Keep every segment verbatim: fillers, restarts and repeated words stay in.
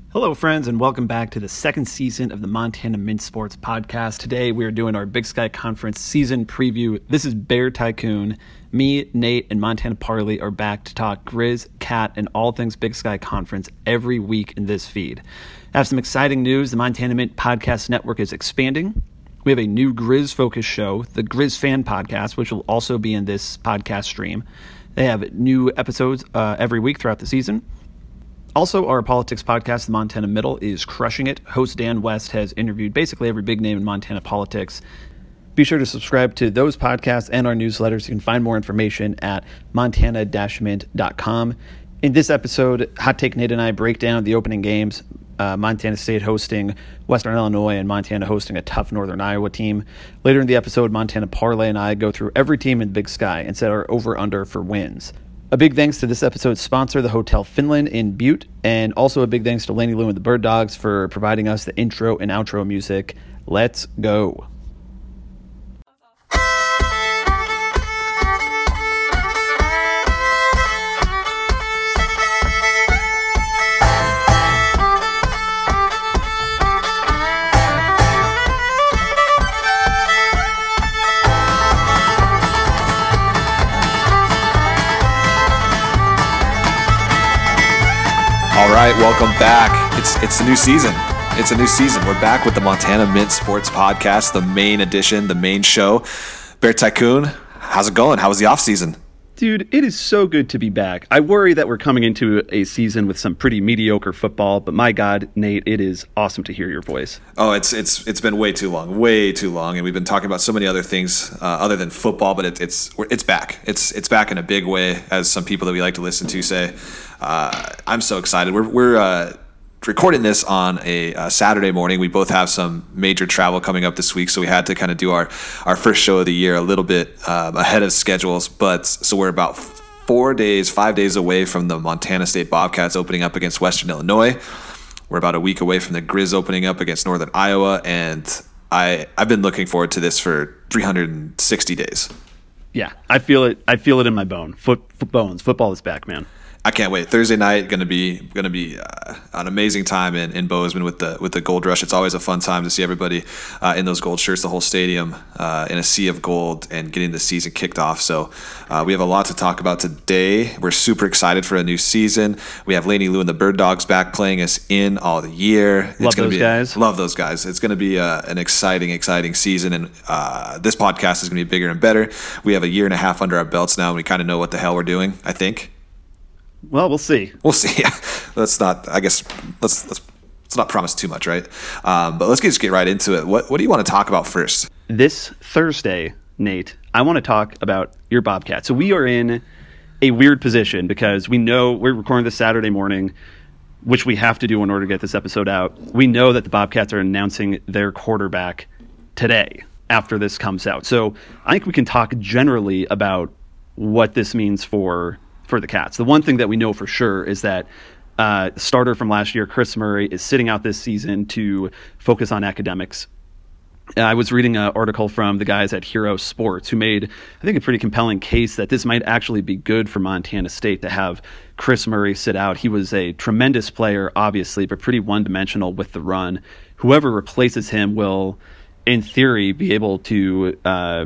Hello, friends, and welcome back to the second season of the Montana Mint Sports Podcast. Today, we are doing our Big Sky Conference season preview. This is Bear Tycoon. Me, Nate, and Montana Parley are back to talk Grizz, Cat, and all things Big Sky Conference every week in this feed. I have some exciting news. The Montana Mint Podcast Network is expanding. We have a new Grizz-focused show, the Grizz Fan Podcast, which will also be in this podcast stream. They have new episodes uh, every week throughout the season. Also, our politics podcast, The Montana Middle, is crushing it. Host Dan West has interviewed basically every big name in Montana politics. Be sure to subscribe to those podcasts and our newsletters. You can find more information at montana dash mint dot com. In this episode, Hot Take Nate and I break down the opening games. Uh, Montana State hosting Western Illinois and Montana hosting a tough Northern Iowa team. Later in the episode, Montana Parley and I go through every team in Big Sky and set our over-under for wins. A big thanks to this episode's sponsor, the Hotel Finland in Butte, and also a big thanks to Laney Lou and the Bird Dogs for providing us the intro and outro music. Let's go. All right, welcome back. It's it's a new season. It's a new season. We're back with the Montana Mint Sports Podcast, the main edition, the main show. Bear Tycoon, how's it going? How was the off season? Dude, it is so good to be back. I worry that we're coming into a season with some pretty mediocre football, but my God, Nate, it is awesome to hear your voice. Oh, it's it's it's been way too long, way too long, and we've been talking about so many other things uh, other than football. But it, it's it's back. It's it's back in a big way, as some people that we like to listen to say. Uh, I'm so excited. We're we're uh, recording this on a uh, Saturday morning. We both have some major travel coming up this week, so we had to kind of do our, our first show of the year a little bit um, ahead of schedules. But so we're about four days, five days away from the Montana State Bobcats opening up against Western Illinois. We're about a week away from the Grizz opening up against Northern Iowa, and I I've been looking forward to this for three hundred sixty days. Yeah, I feel it. I feel it in my bone. Foot, foot bones. Football is back, man. I can't wait. Thursday night going to be going to be uh, an amazing time in, in Bozeman with the with the Gold Rush. It's always a fun time to see everybody uh, in those gold shirts, the whole stadium uh, in a sea of gold, and getting the season kicked off. So uh, we have a lot to talk about today. We're super excited for a new season. We have Laney Lou and the Bird Dogs back playing us in all the year. Love it's gonna those be, guys. Love those guys. It's going to be uh, an exciting, exciting season, and uh, this podcast is going to be bigger and better. We have a year and a half under our belts now, and we kind of know what the hell we're doing, I think. Well, we'll see. We'll see. Let's not. I guess let's let's let's not promise too much, right? Um, but let's get, just get right into it. What what do you want to talk about first? This Thursday, Nate, I want to talk about your Bobcat. So we are in a weird position because we know we're recording this Saturday morning, which we have to do in order to get this episode out. We know that the Bobcats are announcing their quarterback today after this comes out. So I think we can talk generally about what this means for. for the Cats. The one thing that we know for sure is that uh, starter from last year, Chris Murray, is sitting out this season to focus on academics. Uh, I was reading an article from the guys at Hero Sports who made, I think, a pretty compelling case that this might actually be good for Montana State to have Chris Murray sit out. He was a tremendous player, obviously, but pretty one-dimensional with the run. Whoever replaces him will, in theory, be able to uh,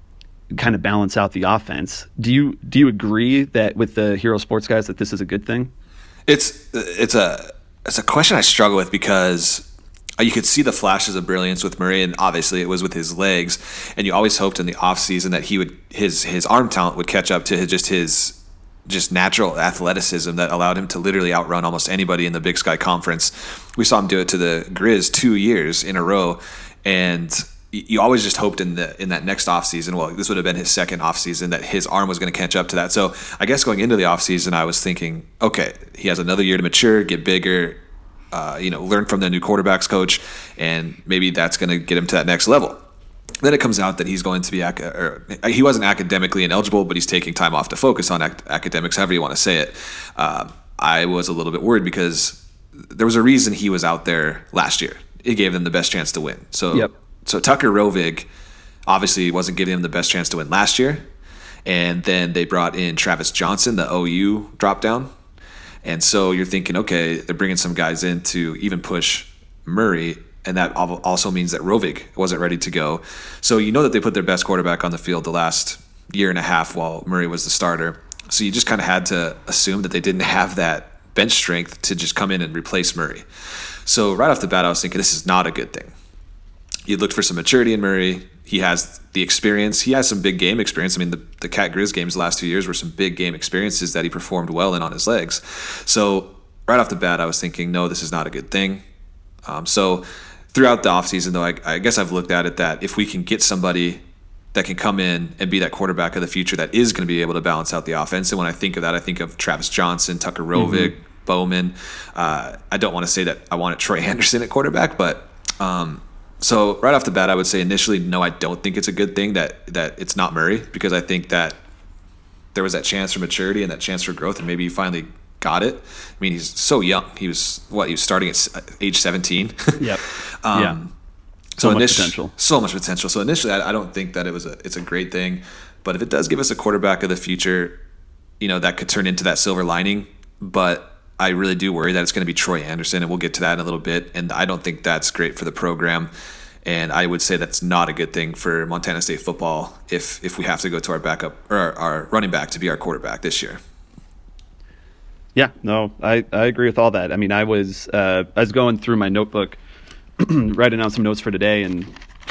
kind of balance out the offense. Do you do you agree that with the Hero Sports guys that this is a good thing? It's it's a it's a question I struggle with because you could see the flashes of brilliance with Murray, and obviously it was with his legs. And you always hoped in the offseason that he would his his arm talent would catch up to his, just his just natural athleticism that allowed him to literally outrun almost anybody in the Big Sky Conference. We saw him do it to the Grizz two years in a row, and you always just hoped in the in that next offseason, well, this would have been his second offseason, that his arm was going to catch up to that. So I guess going into the offseason, I was thinking, okay, he has another year to mature, get bigger, uh, you know, learn from the new quarterbacks coach, and maybe that's going to get him to that next level. Then it comes out that he's going to be, ac- or he wasn't academically ineligible, but he's taking time off to focus on ac- academics, however you want to say it. Um, I was a little bit worried because there was a reason he was out there last year. It gave them the best chance to win. So. Yep. So Tucker Rovig obviously wasn't giving him the best chance to win last year. And then they brought in Travis Johnson, the O U drop down. And so you're thinking, okay, they're bringing some guys in to even push Murray, and that also means that Rovig wasn't ready to go. So you know that they put their best quarterback on the field the last year and a half while Murray was the starter. So you just kind of had to assume that they didn't have that bench strength to just come in and replace Murray. So right off the bat, I was thinking this is not a good thing. You looked for some maturity in Murray. He has the experience. He has some big game experience. I mean, the, the Cat Grizz games the last two years were some big game experiences that he performed well in on his legs. So right off the bat, I was thinking, no, this is not a good thing. Um, so throughout the offseason, though, I, I guess I've looked at it that if we can get somebody that can come in and be that quarterback of the future that is going to be able to balance out the offense. And when I think of that, I think of Travis Johnson, Tucker Rovig, mm-hmm. Bowman. Uh, I don't want to say that I wanted Troy Anderson at quarterback, but um, so right off the bat, I would say initially, no, I don't think it's a good thing that that it's not Murray, because I think that there was that chance for maturity and that chance for growth, and maybe he finally got it. I mean, he's so young. He was, what, he was starting at age seventeen? Yep. um, yeah. So, so much initially, potential. So much potential. So initially, I, I don't think that it was a it's a great thing, but if it does give us a quarterback of the future, you know, that could turn into that silver lining. But I really do worry that it's going to be Troy Anderson, and we'll get to that in a little bit. And I don't think that's great for the program. And I would say that's not a good thing for Montana State football if if we have to go to our backup or our, our running back to be our quarterback this year. Yeah, no, I, I agree with all that. I mean, I was uh, I was going through my notebook, writing down some notes for today, and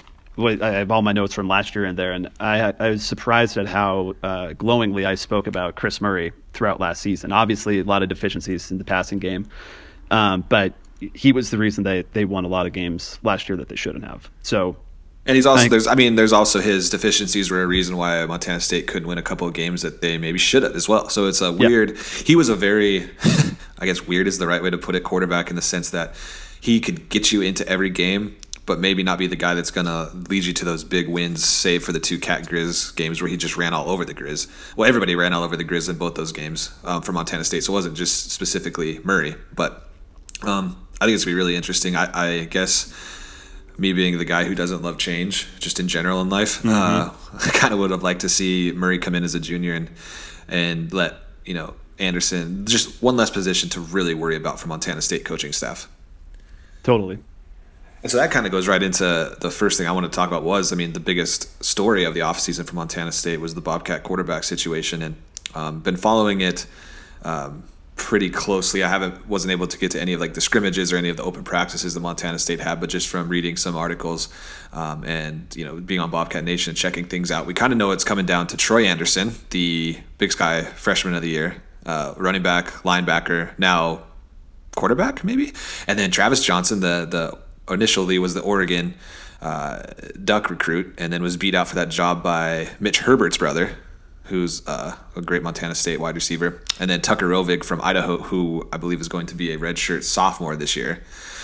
I have all my notes from last year in there, and I, I was surprised at how uh, glowingly I spoke about Chris Murray throughout last season. Obviously, a lot of deficiencies in the passing game, um, but he was the reason they, they won a lot of games last year that they shouldn't have. So, and he's also I, there's I mean there's also his deficiencies were a reason why Montana State couldn't win a couple of games that they maybe should have as well. So it's a weird. Yep. He was a very, I guess weird is the right way to put it, quarterback in the sense that he could get you into every game, but maybe not be the guy that's going to lead you to those big wins, save for the two Cat Grizz games where he just ran all over the Grizz. Well, everybody ran all over the Grizz in both those games um, for Montana State, so it wasn't just specifically Murray. But um, I think it's going to be really interesting. I, I guess me being the guy who doesn't love change, just in general in life, mm-hmm. uh, I kind of would have liked to see Murray come in as a junior and and let, you know, Anderson, just one less position to really worry about for Montana State coaching staff. Totally. And so that kind of goes right into the first thing I want to talk about was, I mean, the biggest story of the offseason for Montana State was the Bobcat quarterback situation, and um, been following it um, pretty closely. I haven't wasn't able to get to any of like the scrimmages or any of the open practices that Montana State had, but just from reading some articles um, and, you know, being on Bobcat Nation and checking things out, we kind of know it's coming down to Troy Anderson, the Big Sky freshman of the year, uh, running back, linebacker, now quarterback maybe, and then Travis Johnson, the the initially was the Oregon uh, Duck recruit, and then was beat out for that job by Mitch Herbert's brother, who's uh, a great Montana State wide receiver, and then Tucker Rovig from Idaho, who I believe is going to be a redshirt sophomore this year.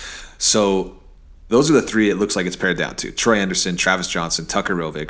So those are the three it looks like it's pared down to: Troy Anderson, Travis Johnson, Tucker Rovig.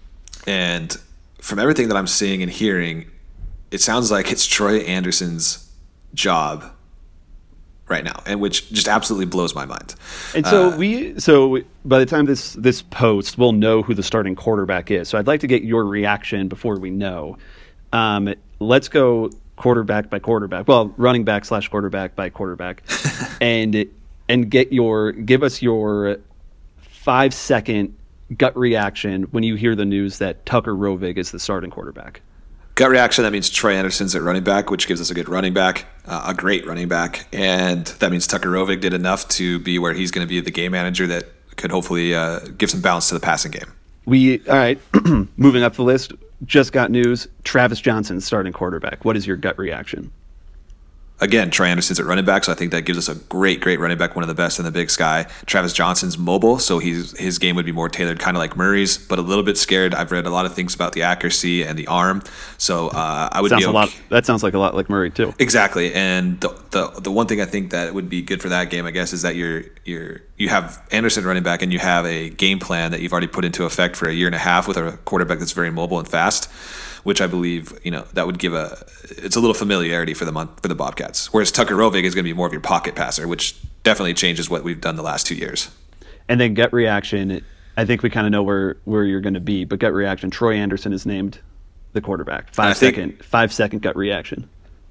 And from everything that I'm seeing and hearing, it sounds like it's Troy Anderson's job right now, and which just absolutely blows my mind. And so uh, we, so by the time this this post, we'll know who the starting quarterback is. So I'd like to get your reaction before we know. Um, let's go quarterback by quarterback. Well, running back slash quarterback by quarterback, and and get your give us your five second gut reaction when you hear the news that Tucker Rovig is the starting quarterback. Gut reaction, that means Troy Anderson's at running back, which gives us a good running back, uh, a great running back. And that means Tucker Rovig did enough to be where he's going to be the game manager that could hopefully uh, give some balance to the passing game. We All right, moving up the list, just got news, Travis Johnson starting quarterback. What is your gut reaction? Again, Troy Anderson's at running back, so I think that gives us a great, great running back, one of the best in the Big Sky. Travis Johnson's mobile, so he's, his game would be more tailored, kind of like Murray's, but a little bit scared. I've read a lot of things about the accuracy and the arm, so uh, I would sounds be okay. a lot. That sounds like a lot like Murray too. Exactly, and the, the the one thing I think that would be good for that game, I guess, is that you're you're you have Anderson running back, and you have a game plan that you've already put into effect for a year and a half with a quarterback that's very mobile and fast, which I believe, you know, that would give a it's a little familiarity for the for the Bobcats. Whereas Tucker Rovig is going to be more of your pocket passer, which definitely changes what we've done the last two years. And then gut reaction, I think we kind of know where, where you're going to be, but gut reaction, Troy Anderson is named the quarterback. Five think, second five second gut reaction.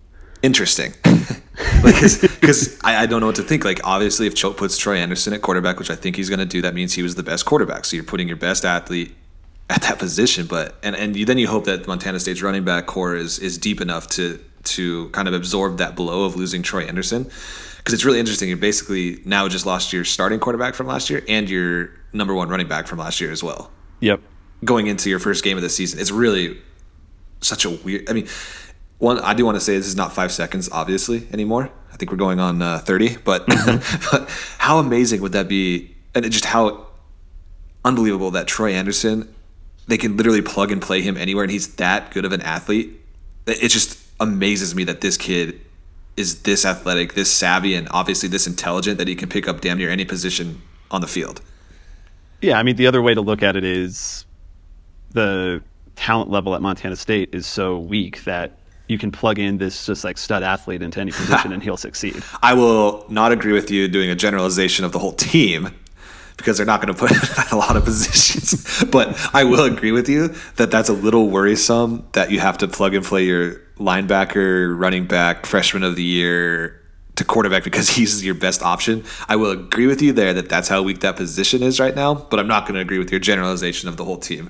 interesting. Because like, I, I don't know what to think. Like, obviously, if Choate puts Troy Anderson at quarterback, which I think he's going to do, that means he was the best quarterback. So you're putting your best athlete at that position. But and and you, then you hope that Montana State's running back core is is deep enough to to kind of absorb that blow of losing Troy Anderson. Because it's really interesting. You basically now just lost your starting quarterback from last year and your number one running back from last year as well. Yep. Going into your first game of the season, it's really such a weird. I mean, one I do want to say this is not five seconds, obviously, anymore. I think we're going on uh, thirty. But, but how amazing would that be? And just how unbelievable that Troy Anderson, they can literally plug and play him anywhere, and he's that good of an athlete. It just amazes me that this kid is this athletic, this savvy, and obviously this intelligent that he can pick up damn near any position on the field. Yeah, I mean, the other way to look at it is the talent level at Montana State is so weak that you can plug in this just like stud athlete into any position and he'll succeed. I will not agree with you doing a generalization of the whole team because they're not going to put in a lot of positions. But I will agree with you that that's a little worrisome that you have to plug and play your linebacker, running back, freshman of the year to quarterback because he's your best option. I will agree with you there that that's how weak that position is right now, but I'm not going to agree with your generalization of the whole team.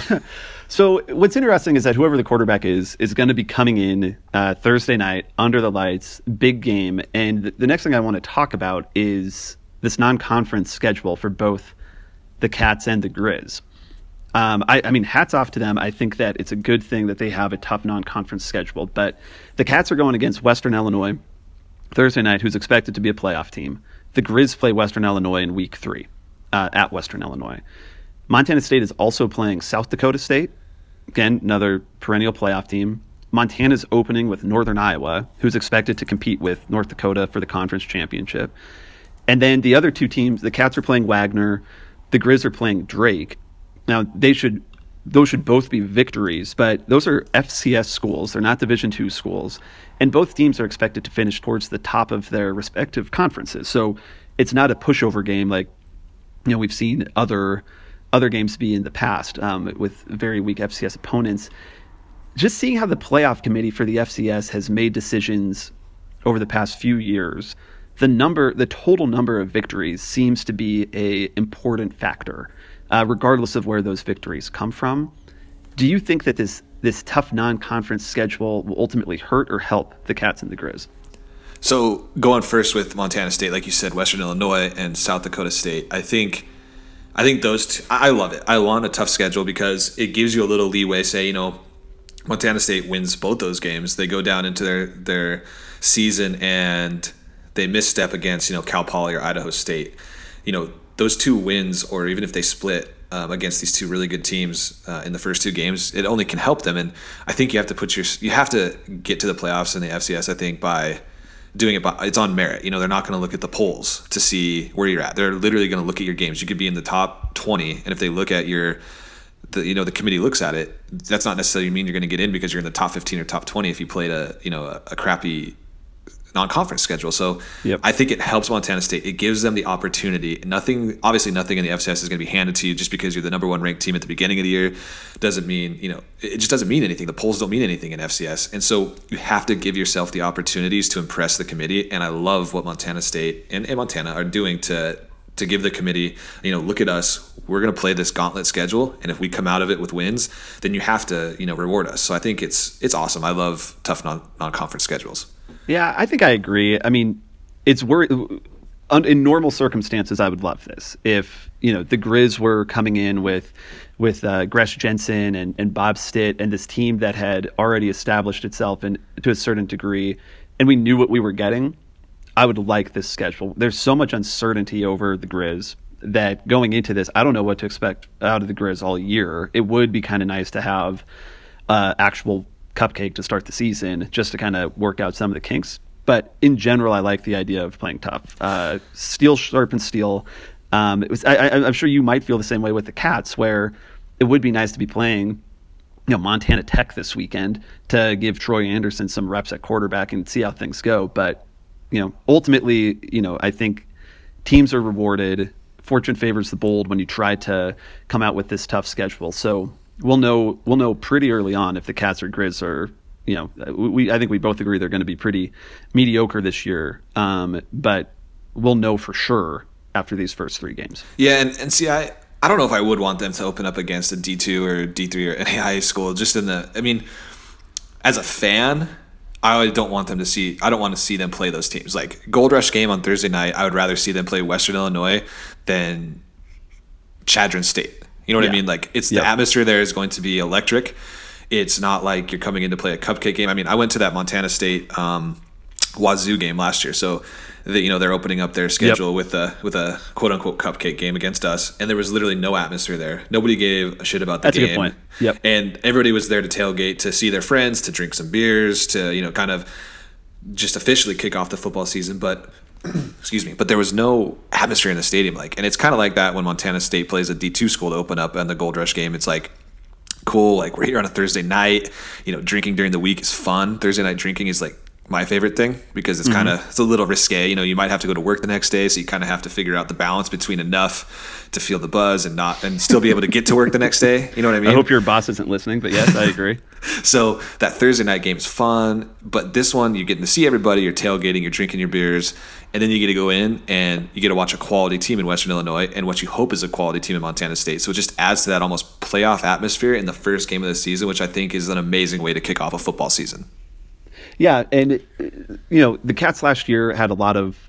So what's interesting is that whoever the quarterback is is going to be coming in uh, Thursday night under the lights, big game. And th- the next thing I want to talk about is this non-conference schedule for both the Cats and the Grizz. Um, I, I mean, hats off to them. I think that it's a good thing that they have a tough non-conference schedule. But the Cats are going against Western Illinois Thursday night, who's expected to be a playoff team. The Grizz play Western Illinois in week three uh, at Western Illinois. Montana State is also playing South Dakota State. Again, another perennial playoff team. Montana's opening with Northern Iowa, who's expected to compete with North Dakota for the conference championship. And then the other two teams, the Cats are playing Wagner. The Grizz are playing Drake. Now, they should those should both be victories, but those are F C S schools. They're not Division two schools. And both teams are expected to finish towards the top of their respective conferences. So it's not a pushover game like you know we've seen other other games be in the past um, with very weak F C S opponents. Just seeing how the playoff committee for the F C S has made decisions over the past few years, the number, the total number of victories seems to be a important factor, uh, regardless of where those victories come from. Do you think that this this tough non-conference schedule will ultimately hurt or help the Cats and the Grizz? So going first with Montana State, like you said, Western Illinois and South Dakota State, I think I think those two, I love it. I want a tough schedule because it gives you a little leeway. Say, you know, Montana State wins both those games. They go down into their, their season and they misstep against, you know, Cal Poly or Idaho State. You know, those two wins, or even if they split um, against these two really good teams uh, in the first two games, it only can help them. And I think you have to put your, you have to get to the playoffs in the F C S, I think, by doing it, by, it's on merit. You know, they're not going to look at the polls to see where you're at. They're literally going to look at your games. You could be in the top twenty, and if they look at your, the you know, the committee looks at it, that's not necessarily mean you're going to get in because you're in the top fifteen or top twenty if you played a, you know, a, a crappy non-conference schedule. So yep. I think it helps Montana State. It gives them the opportunity. Nothing, obviously nothing in the F C S is going to be handed to you just because you're the number one ranked team at the beginning of the year. Doesn't mean, you know, it just doesn't mean anything. The polls don't mean anything in F C S. And so you have to give yourself the opportunities to impress the committee. And I love what Montana State and, and Montana are doing to, to give the committee, you know, look at us. We're going to play this gauntlet schedule. And if we come out of it with wins, then you have to, you know, reward us. So I think it's, it's awesome. I love tough non, non-conference schedules. Yeah, I think I agree. I mean, it's wor- in normal circumstances, I would love this. If, you know, the Grizz were coming in with with uh, Gresh Jensen and, and Bob Stitt and this team that had already established itself in, to a certain degree, and we knew what we were getting, I would like this schedule. There's so much uncertainty over the Grizz that going into this, I don't know what to expect out of the Grizz all year. It would be kind of nice to have uh, actual cupcake to start the season just to kind of work out some of the kinks. But in general, I like the idea of playing tough. Uh, steel sharpens steel. Um, it was, I, I, I'm sure you might feel the same way with the Cats, where it would be nice to be playing, you know, Montana Tech this weekend to give Troy Anderson some reps at quarterback and see how things go. But, you know, ultimately, you know, I think teams are rewarded. Fortune favors the bold when you try to come out with this tough schedule. So we'll know we'll know pretty early on if the Cats or Grizz are you know, we I think we both agree they're going to be pretty mediocre this year. Um, but we'll know for sure after these first three games. Yeah, and, and see, I, I don't know if I would want them to open up against a D two or D three or an A I A school. Just in the, I mean, as a fan, I don't want them to see. I don't want to see them play those teams. Like Gold Rush game on Thursday night, I would rather see them play Western Illinois than Chadron State. You know what yeah. I mean? Like it's yep. the atmosphere there is going to be electric. It's not like you're coming in to play a cupcake game. I mean, I went to that Montana State um, Wazoo game last year, so the, you know they're opening up their schedule yep. with a with a quote unquote cupcake game against us, and there was literally no atmosphere there. Nobody gave a shit about the That's game. That's a good point. Yep. And everybody was there to tailgate, to see their friends, to drink some beers, to you know kind of just officially kick off the football season. But excuse me, but there was no atmosphere in the stadium. Like, and it's kind of like that when Montana State plays a D two school to open up on the Gold Rush game. It's like, cool, like we're here on a Thursday night. You know, drinking during the week is fun. Thursday night drinking is like my favorite thing because it's mm-hmm. kind of it's a little risque. You know, you might have to go to work the next day, so you kind of have to figure out the balance between enough to feel the buzz and not and still be able to get to work the next day. You know what I mean? I hope your boss isn't listening, but yes, I agree. So that Thursday night game is fun, but this one you're getting to see everybody, you're tailgating, you're drinking your beers, and then you get to go in and you get to watch a quality team in Western Illinois and what you hope is a quality team in Montana State. So it just adds to that almost playoff atmosphere in the first game of the season, which I think is an amazing way to kick off a football season. Yeah, and you know the Cats last year had a lot of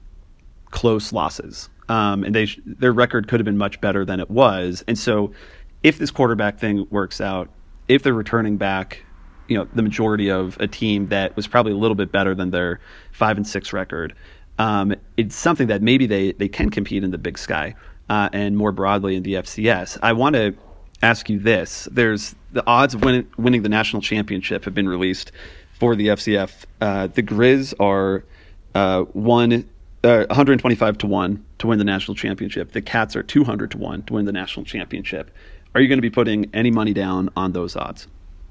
close losses, um, and they their record could have been much better than it was. And so, if this quarterback thing works out, if they're returning back, you know, the majority of a team that was probably a little bit better than their five and six record, um, it's something that maybe they they can compete in the Big Sky uh, and more broadly in the F C S. I want to ask you this: there's the odds of winning, winning the national championship have been released for the F C F. Uh, the Grizz are uh, one, uh, one hundred twenty-five to one to win the national championship. The Cats are two hundred to one to win the national championship. Are you going to be putting any money down on those odds?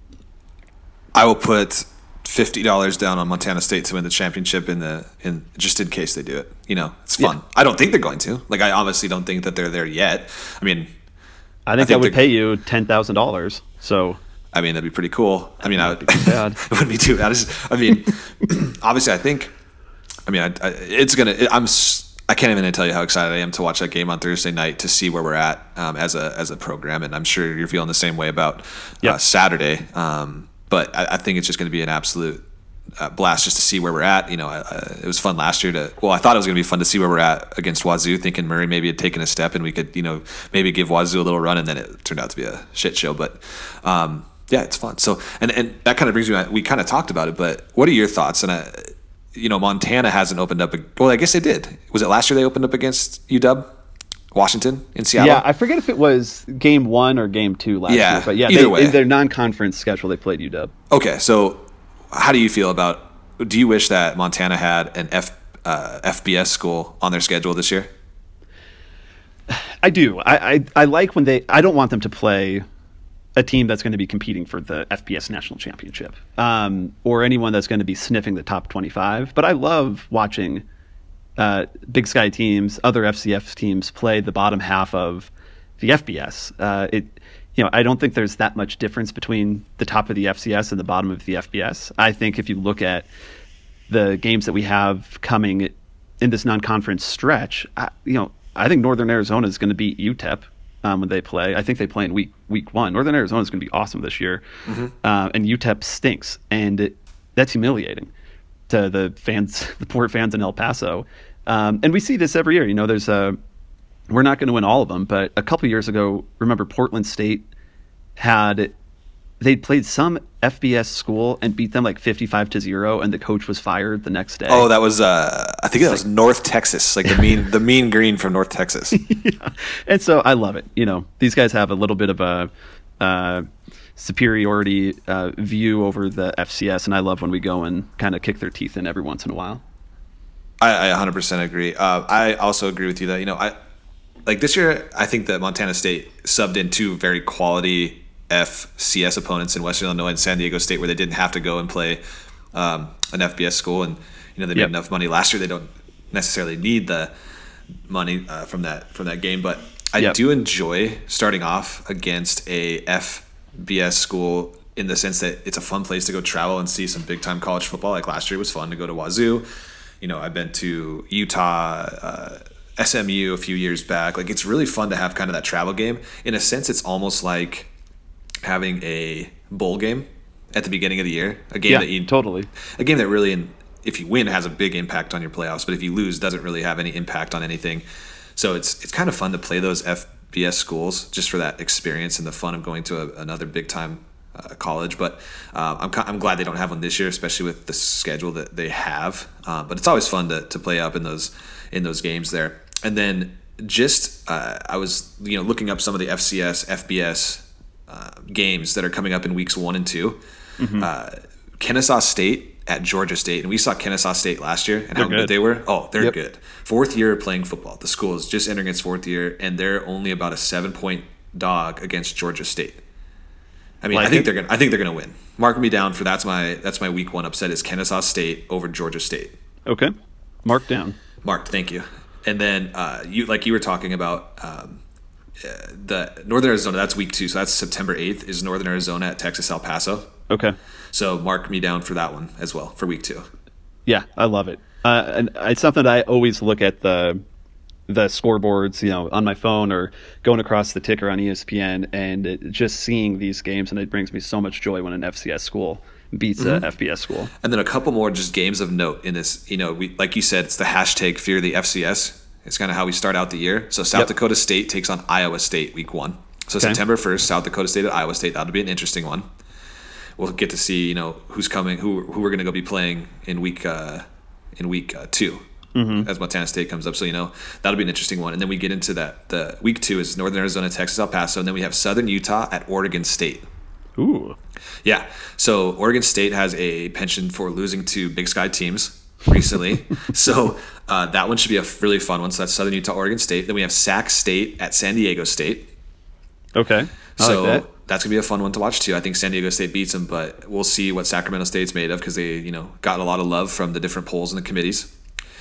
I will put fifty dollars down on Montana State to win the championship in the in just in case they do it. You know, it's fun. Yeah. I don't think they're going to. Like, I obviously don't think that they're there yet. I mean, I think I, think I would pay you ten thousand dollars. So. I mean, that'd be pretty cool. I mean, I would, it wouldn't be too bad. I mean, obviously, I think. I mean, I, I, it's gonna. It, I'm. I can't even tell you how excited I am to watch that game on Thursday night to see where we're at um, as a as a program, and I'm sure you're feeling the same way about yep. uh, Saturday. Um, but I, I think it's just going to be an absolute uh, blast just to see where we're at. You know, I, I, it was fun last year to. Well, I thought it was going to be fun to see where we're at against Wazoo, thinking Murray maybe had taken a step and we could, you know, maybe give Wazoo a little run, and then it turned out to be a shit show. But um, yeah, it's fun. So, and, and that kind of brings me, we kind of talked about it, but what are your thoughts? And, I, you know, Montana hasn't opened up, a, well, I guess they did. Was it last year they opened up against U W? Washington in Seattle? Yeah, I forget if it was game one or game two last yeah, year. But yeah, either they, way. In their non-conference schedule, they played U W. Okay, so how do you feel about, do you wish that Montana had an F, uh, F B S school on their schedule this year? I do. I, I, I like when they, I don't want them to play a team that's going to be competing for the F B S national championship, um, or anyone that's going to be sniffing the top twenty-five. But I love watching uh, Big Sky teams, other F C S teams play the bottom half of the F B S. Uh, it, you know, I don't think there's that much difference between the top of the F C S and the bottom of the F B S. I think if you look at the games that we have coming in this non-conference stretch, I, you know, I think Northern Arizona is going to beat U T E P. Um, when they play. I think they play in week week one. Northern Arizona is going to be awesome this year. Mm-hmm. Uh, and U T E P stinks. And it, that's humiliating to the fans, the poor fans in El Paso. Um, and we see this every year. You know, there's a, we're not going to win all of them, but a couple years ago, remember Portland State had, they'd played some F B S school and beat them like fifty-five to zero, and the coach was fired the next day. Oh, that was uh, I think that was like, North Texas, like the mean the mean green from North Texas. Yeah. And so I love it. You know, these guys have a little bit of a uh, superiority uh, view over the F C S, and I love when we go and kind of kick their teeth in every once in a while. I, I one hundred percent agree. Uh, I also agree with you that, you know, I like this year. I think that Montana State subbed in two very quality F C S opponents in Western Illinois and San Diego State, where they didn't have to go and play um, an F B S school, and you know they made yep. enough money last year. They don't necessarily need the money uh, from that from that game, but I yep. do enjoy starting off against a F B S school in the sense that it's a fun place to go travel and see some big time college football. Like last year, it was fun to go to Wazoo. You know, I've been to Utah, uh, S M U a few years back. Like, it's really fun to have kind of that travel game. In a sense, it's almost like having a bowl game at the beginning of the year. A game yeah, that you totally. A game that really, in, if you win, has a big impact on your playoffs, but if you lose, doesn't really have any impact on anything. So it's it's kind of fun to play those F B S schools just for that experience and the fun of going to a, another big time uh, college. But uh, I'm I'm glad they don't have one this year, especially with the schedule that they have. Uh, but it's always fun to to play up in those in those games there. And then just uh, I was you know looking up some of the F C S, F B S uh, games that are coming up in weeks one and two. Mm-hmm. Uh, Kennesaw State at Georgia State, and we saw Kennesaw State last year and they're how good. good they were. Oh, they're yep. good. Fourth year playing football. The school is just entering its fourth year, and they're only about a seven point dog against Georgia State. I mean, like I think it. they're gonna. I think they're gonna win. Mark me down for that's my that's my week one upset is Kennesaw State over Georgia State. Okay, mark down. Marked. Thank you. And then uh, you like you were talking about um, uh, the Northern Arizona. That's week two, so that's September eighth. Is Northern Arizona at Texas El Paso? Okay. So mark me down for that one as well for week two. Yeah, I love it. Uh, and it's something I always look at the the scoreboards, you know, on my phone or going across the ticker on E S P N, and it, just seeing these games, and it brings me so much joy when an F C S school beats mm-hmm. a F B S school. And then a couple more just games of note in this. You know, we like you said, it's the hashtag Fear the F C S. It's kind of how we start out the year. So South yep. Dakota State takes on Iowa State week one. So okay. September first, South Dakota State at Iowa State. That'll be an interesting one. We'll get to see, you know, who's coming, who who we're going to go be playing in week uh, in week uh, two mm-hmm. as Montana State comes up. So, you know, that'll be an interesting one. And then we get into that. The week two is Northern Arizona, Texas, El Paso, and then we have Southern Utah at Oregon State. Ooh. Yeah. So Oregon State has a penchant for losing to Big Sky teams recently. so uh, that one should be a really fun one. So that's Southern Utah, Oregon State. Then we have Sac State at San Diego State. Okay. I so like that. That's going to be a fun one to watch, too. I think San Diego State beats them, but we'll see what Sacramento State's made of because they, you know, got a lot of love from the different polls and the committees.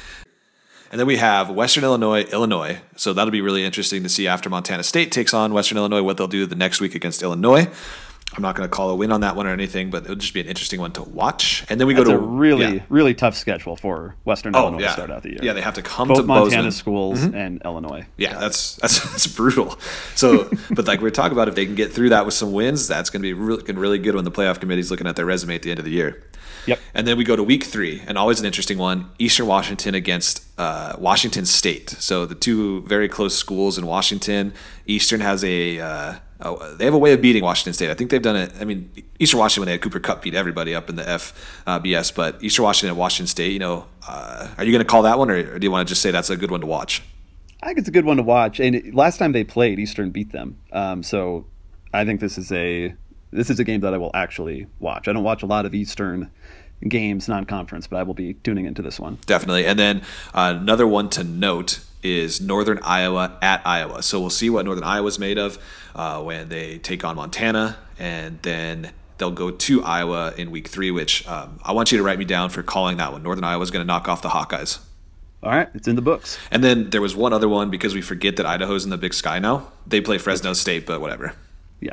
And then we have Western Illinois, Illinois. So that'll be really interesting to see after Montana State takes on Western Illinois, what they'll do the next week against Illinois. I'm not going to call a win on that one or anything, but it'll just be an interesting one to watch. And then we That's go to a really, yeah. really tough schedule for Western oh, Illinois yeah. to start out the year. Yeah, they have to come Both to Montana Bozeman. schools mm-hmm. and Illinois. Yeah, that's that's that's brutal. So, but like we we're talking about, if they can get through that with some wins, that's going to be really, really good when the playoff committee's looking at their resume at the end of the year. Yep. And then we go to week three, and always an interesting one: Eastern Washington against uh, Washington State. So the two very close schools in Washington. Eastern has a uh, oh, they have a way of beating Washington State. I think they've done it. I mean, Eastern Washington when they had Cooper Kupp beat everybody up in the F B S, but Eastern Washington and Washington State. You know, uh, are you going to call that one, or, or do you want to just say that's a good one to watch? I think it's a good one to watch. And last time they played, Eastern beat them. Um, so I think this is a this is a game that I will actually watch. I don't watch a lot of Eastern games non-conference, but I will be tuning into this one. Definitely. And then uh, another one to note is Northern Iowa at Iowa. So we'll see what Northern Iowa's made of uh, when they take on Montana, and then they'll go to Iowa in week three, which um, I want you to write me down for calling that one. Northern Iowa's going to knock off the Hawkeyes. All right, it's in the books. And then there was one other one because we forget that Idaho's in the Big Sky now. They play Fresno State, but whatever. Yeah.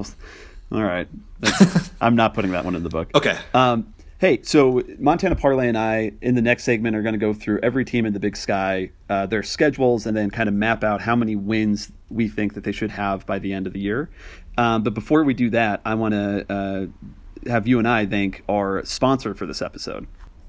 All right. That's, I'm not putting that one in the book. Okay. Um, hey, so Montana Parlay and I, in the next segment, are going to go through every team in the Big Sky, uh, their schedules, and then kind of map out how many wins we think that they should have by the end of the year. Um, but before we do that, I want to uh, have you and I thank our sponsor for this episode.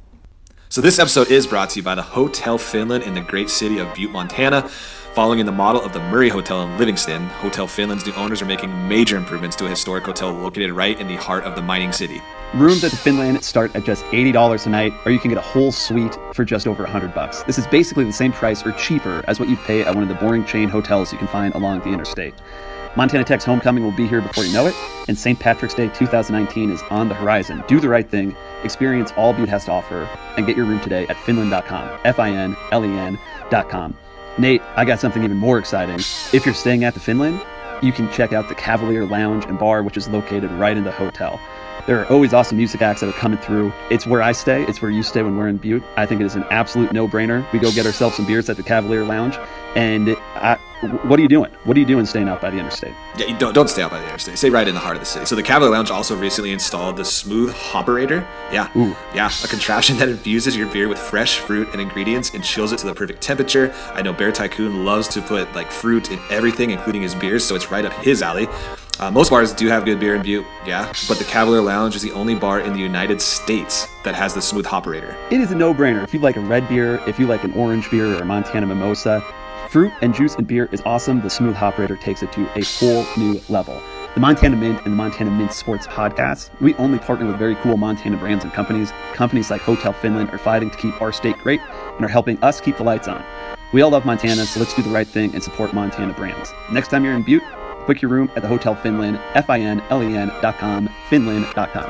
So this episode is brought to you by the Hotel Finland in the great city of Butte, Montana. Following in the model of the Murray Hotel in Livingston, Hotel Finland's new owners are making major improvements to a historic hotel located right in the heart of the mining city. Rooms at the Finland start at just eighty dollars a night, or you can get a whole suite for just over one hundred bucks. This is basically the same price or cheaper as what you'd pay at one of the boring chain hotels you can find along the interstate. Montana Tech's homecoming will be here before you know it, and Saint Patrick's Day two thousand nineteen is on the horizon. Do the right thing, experience all Butte has to offer, and get your room today at finland dot com, F I N L E N dot com. Nate, I got something even more exciting. If you're staying at the Finland, you can check out the Cavalier Lounge and Bar, which is located right in the hotel. There are always awesome music acts that are coming through. It's where I stay. It's where you stay when we're in Butte. I think it is an absolute no-brainer. We go get ourselves some beers at the Cavalier Lounge, and it, I, what are you doing? What are you doing staying out by the interstate? Yeah, you don't don't stay out by the interstate. Stay right in the heart of the city. So the Cavalier Lounge also recently installed the Smooth Hopperator. Yeah, Ooh. yeah, a contraption that infuses your beer with fresh fruit and ingredients and chills it to the perfect temperature. I know Bear Tycoon loves to put like fruit in everything, including his beers, so it's right up his alley. Uh, most bars do have good beer in Butte, yeah, but the Cavalier Lounge is the only bar in the United States that has the Smooth Hopperator. It is a no-brainer. If you like a red beer, if you like an orange beer or a Montana mimosa, fruit and juice and beer is awesome. The Smooth Hopperator takes it to a whole new level. The Montana Mint and the Montana Mint Sports Podcast, we only partner with very cool Montana brands and companies. Companies like Hotel Finland are fighting to keep our state great and are helping us keep the lights on. We all love Montana, so let's do the right thing and support Montana brands. Next time you're in Butte, book your room at the Hotel Finland, F I N L E N dot com, finland dot com.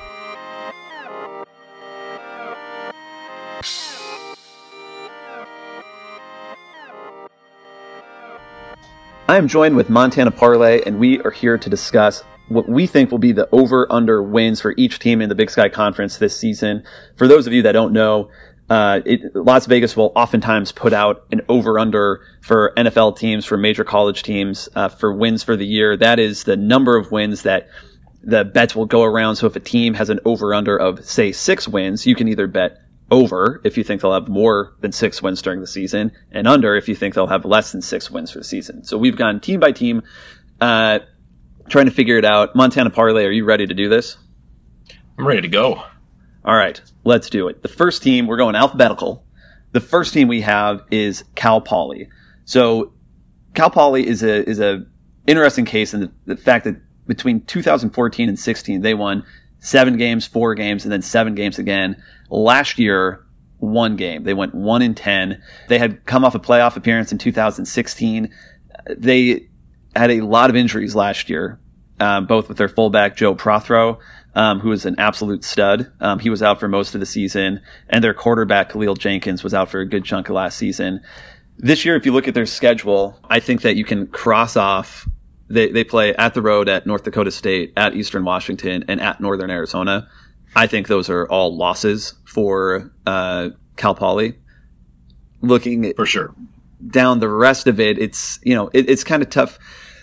I am joined with Montana Parlay, and we are here to discuss what we think will be the over-under wins for each team in the Big Sky Conference this season. For those of you that don't know, uh, it, Las Vegas will oftentimes put out an over-under for N F L teams, for major college teams, uh, for wins for the year. That is the number of wins that the bets will go around. So if a team has an over-under of, say, six wins, you can either bet over if you think they'll have more than six wins during the season, and under if you think they'll have less than six wins for the season. So we've gone team by team, uh, trying to figure it out. Montana Parlay, are you ready to do this? I'm ready to go. All right, let's do it. The first team, we're going alphabetical. The first team we have is Cal Poly. So Cal Poly is a is a interesting case in the, the fact that between two thousand fourteen and sixteen, they won seven games, four games, and then seven games again. Last year, one game. They went one in ten. They had come off a playoff appearance in two thousand sixteen. They had a lot of injuries last year, um, both with their fullback, Joe Prothro, um, who was an absolute stud. Um, he was out for most of the season, and their quarterback, Khalil Jenkins, was out for a good chunk of last season. This year, if you look at their schedule, I think that you can cross off. They, they play at the road at North Dakota State, at Eastern Washington, and at Northern Arizona. I think those are all losses for uh, Cal Poly. Looking at, for sure down the rest of it, it's you know it, it's kind of tough.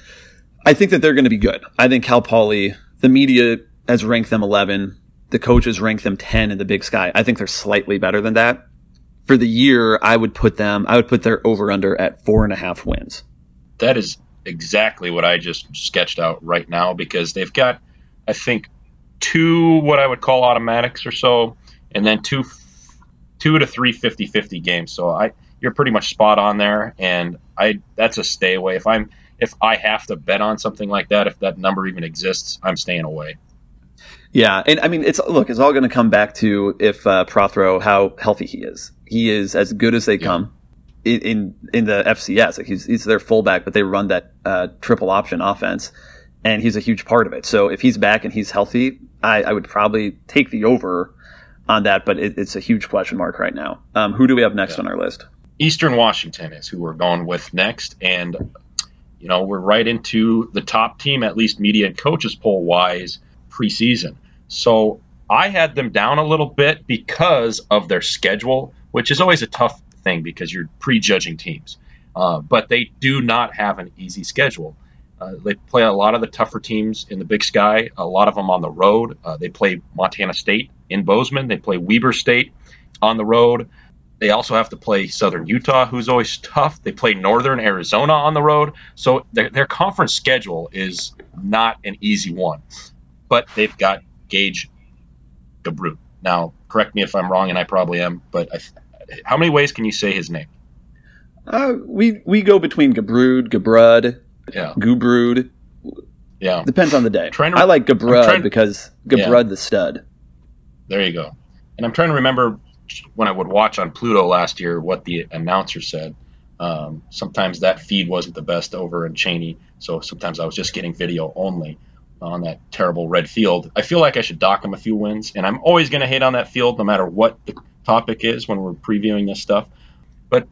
I think that they're going to be good. I think Cal Poly, the media has ranked them eleven. The coaches rank them ten in the Big Sky. I think they're slightly better than that. For the year, I would put them. I would put their over under at four and a half wins. That is exactly what I just sketched out right now, because they've got, I think, two what I would call automatics or so, and then two two to three fifty-fifty games. So I you're pretty much spot on there, and I that's a stay away. If I'm if I have to bet on something like that, if that number even exists, I'm staying away. Yeah, and I mean, it's look, it's all going to come back to if uh, Prothro, how healthy he is. He is as good as they yeah. come in, in in the F C S. Like he's he's their fullback, but they run that uh, triple option offense, and he's a huge part of it. So if he's back and he's healthy, I, I would probably take the over on that, but it, it's a huge question mark right now. Um, who do we have next yeah. on our list? Eastern Washington is who we're going with next, and you know we're right into the top team, at least media and coaches poll wise, preseason. So I had them down a little bit because of their schedule, which is always a tough thing because you're prejudging teams. Uh, but they do not have an easy schedule. Uh, they play a lot of the tougher teams in the Big Sky, a lot of them on the road. Uh, they play Montana State in Bozeman. They play Weber State on the road. They also have to play Southern Utah, who's always tough. They play Northern Arizona on the road. So their, their conference schedule is not an easy one. But they've got Gage Gabrut. Now, correct me if I'm wrong, and I probably am, but I, how many ways can you say his name? Uh, we, we go between Gabrud, Gabrud, Yeah. Gubrud. Yeah. Depends on the day. To, I like Gabrud trying, because Gabrud yeah. the stud. There you go. And I'm trying to remember when I would watch on Pluto last year what the announcer said. Um, sometimes that feed wasn't the best over in Cheney, so sometimes I was just getting video only on that terrible red field. I feel like I should dock him a few wins, and I'm always going to hate on that field no matter what the topic is when we're previewing this stuff. But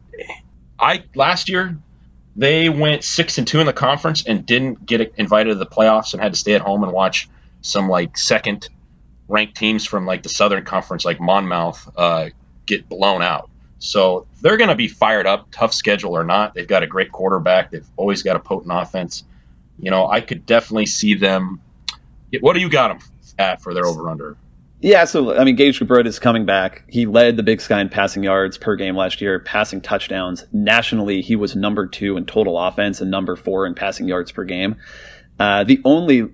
I last year, they went six and two in the conference and didn't get invited to the playoffs and had to stay at home and watch some like second ranked teams from like the Southern Conference, like Monmouth, uh, get blown out. So they're going to be fired up, tough schedule or not. They've got a great quarterback. They've always got a potent offense. You know, I could definitely see them. What do you got them at for their over-under? Yeah, so, I mean, Gage Gabrod is coming back. He led the Big Sky in passing yards per game last year, passing touchdowns. Nationally, he was number two in total offense and number four in passing yards per game. Uh, the only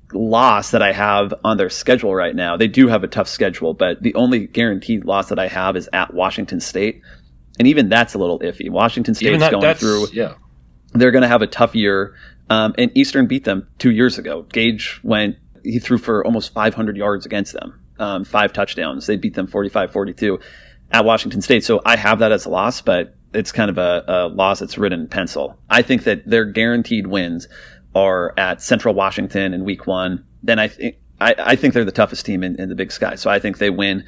loss that I have on their schedule right now, they do have a tough schedule, but the only guaranteed loss that I have is at Washington State. And even that's a little iffy. Washington State's that, going through. Yeah. They're going to have a tough year. Um, and Eastern beat them two years ago. Gage went, he threw for almost five hundred yards against them. Um, five touchdowns. They beat them forty-five forty-two at Washington State. So I have that as a loss, but it's kind of a, a loss that's written in pencil. I think that their guaranteed wins are at Central Washington in week one. Then I think I, I think they're the toughest team in, in the Big Sky. So I think they win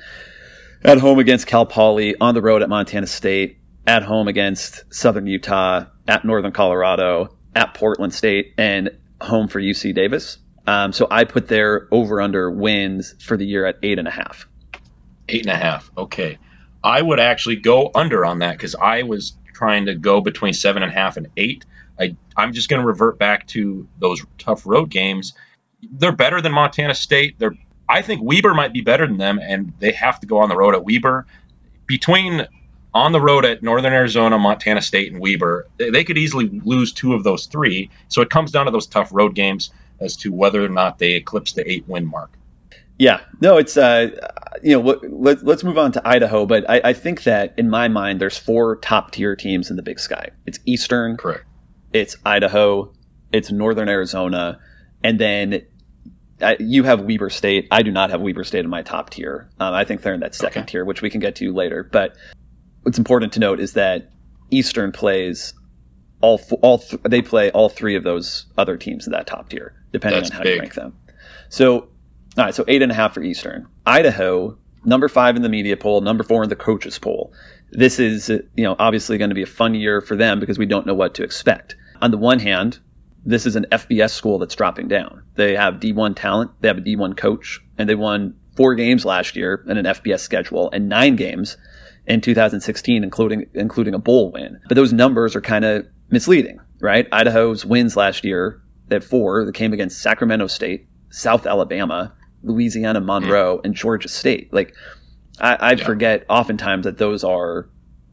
at home against Cal Poly, on the road at Montana State, at home against Southern Utah, at Northern Colorado, at Portland State, and home for U C Davis. Um, so I put their over-under wins for the year at eight and a half. Eight and a half. Okay. I would actually go under on that because I was trying to go between seven and a half and eight. I, I'm just going to revert back to those tough road games. They're better than Montana State. They're, I think Weber might be better than them, and they have to go on the road at Weber. Between on the road at Northern Arizona, Montana State, and Weber, they, they could easily lose two of those three. So it comes down to those tough road games as to whether or not they eclipse the eight win mark. Yeah, no, it's, uh, you know, let, let's move on to Idaho. But I, I think that in my mind, there's four top tier teams in the Big Sky. It's Eastern. Correct. It's Idaho. It's Northern Arizona. And then I, you have Weber State. I do not have Weber State in my top tier. Um, I think they're in that second okay. tier, which we can get to later. But what's important to note is that Eastern plays all, all th- they play all three of those other teams in that top tier, depending That's on how big. you rank them. So, all right, so eight and a half for Eastern. Idaho, number five in the media poll, number four in the coaches poll. This is, you know, obviously going to be a fun year for them because we don't know what to expect. On the one hand, this is an F B S school that's dropping down. They have D one talent, they have a D one coach, and they won four games last year in an F B S schedule and nine games in two thousand sixteen, including including a bowl win. But those numbers are kind of misleading, right? Idaho's wins last year at four that came against Sacramento State, South Alabama, Louisiana Monroe, and Georgia State. Like, I, I yeah. forget oftentimes that those are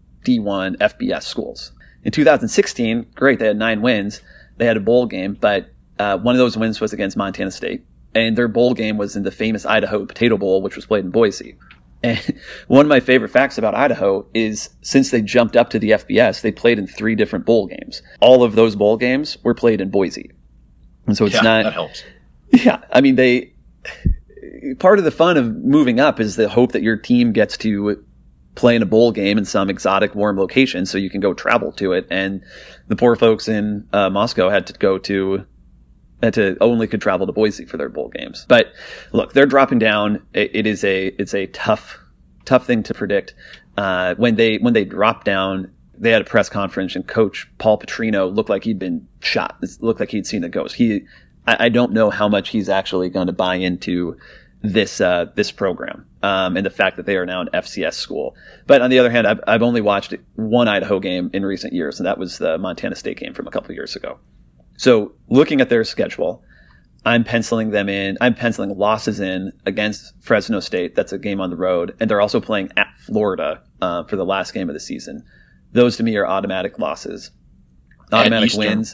D one F B S schools. In two thousand sixteen, great, they had nine wins. They had a bowl game, but uh, one of those wins was against Montana State. And their bowl game was in the famous Idaho Potato Bowl, which was played in Boise. And one of my favorite facts about Idaho is since they jumped up to the F B S, they played in three different bowl games. All of those bowl games were played in Boise. And so it's yeah, not. That helps. Yeah. I mean, they. Part of the fun of moving up is the hope that your team gets to play in a bowl game in some exotic, warm location so you can go travel to it. And the poor folks in uh, Moscow had to go to. Had to only could travel to Boise for their bowl games. But look, they're dropping down. It, it is a it's a tough tough thing to predict. Uh, when they when they dropped down, they had a press conference and Coach Paul Petrino looked like he'd been shot. It looked like he'd seen a ghost. He I, I don't know how much he's actually going to buy into this uh, this program um, and the fact that they are now an F C S school. But on the other hand, I've I've only watched one Idaho game in recent years, and that was the Montana State game from a couple of years ago. So looking at their schedule, I'm penciling them in. I'm penciling losses in against Fresno State. That's a game on the road. And they're also playing at Florida uh, for the last game of the season. Those to me are automatic losses, automatic wins.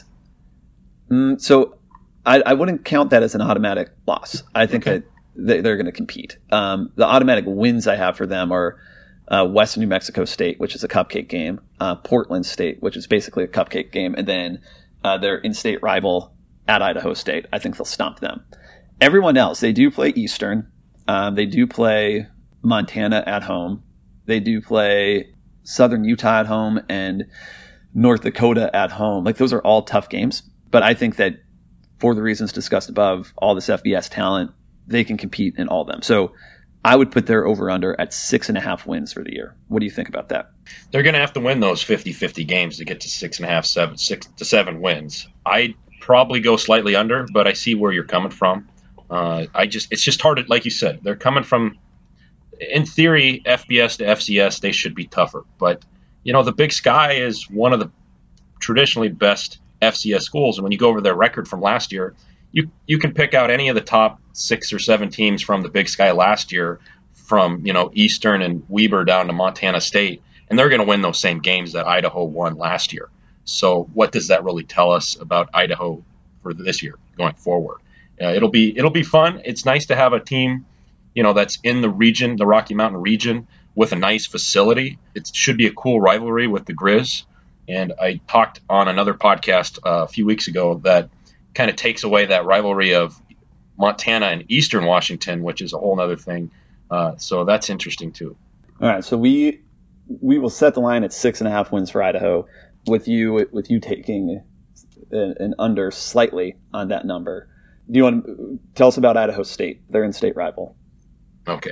Mm, so I, I wouldn't count that as an automatic loss. I think okay. that they, they're going to compete. Um, the automatic wins I have for them are uh, Western New Mexico State, which is a cupcake game, uh, Portland State, which is basically a cupcake game, and then Uh, their in-state rival at Idaho State. I think they'll stomp them. Everyone else, they do play Eastern. Um, they do play Montana at home. They do play Southern Utah at home and North Dakota at home. Like, those are all tough games. But I think that for the reasons discussed above, all this F B S talent, they can compete in all of them. So I would put their over-under at six and a half wins for the year. What do you think about that? They're going to have to win those fifty-fifty games to get to six and a half, seven, six to seven wins. I'd probably go slightly under, but I see where you're coming from. Uh, I just, it's just hard to, like you said, they're coming from, in theory, F B S to F C S, they should be tougher. But, you know, the Big Sky is one of the traditionally best F C S schools. And when you go over their record from last year, you you can pick out any of the top six or seven teams from the Big Sky last year, from, you know, Eastern and Weber down to Montana State, and they're going to win those same games that Idaho won last year. So what does that really tell us about Idaho for this year going forward? Uh, it'll be it'll be fun. It's nice to have a team, you know, that's in the region, the Rocky Mountain region, with a nice facility. It should be a cool rivalry with the Grizz. And I talked on another podcast uh, a few weeks ago that kind of takes away that rivalry of Montana and Eastern Washington, which is a whole other thing. Uh, so that's interesting too. All right, so we we will set the line at six and a half wins for Idaho, with you with you taking an, an under slightly on that number. Do you want to tell us about Idaho State? They're in-state rival. Okay,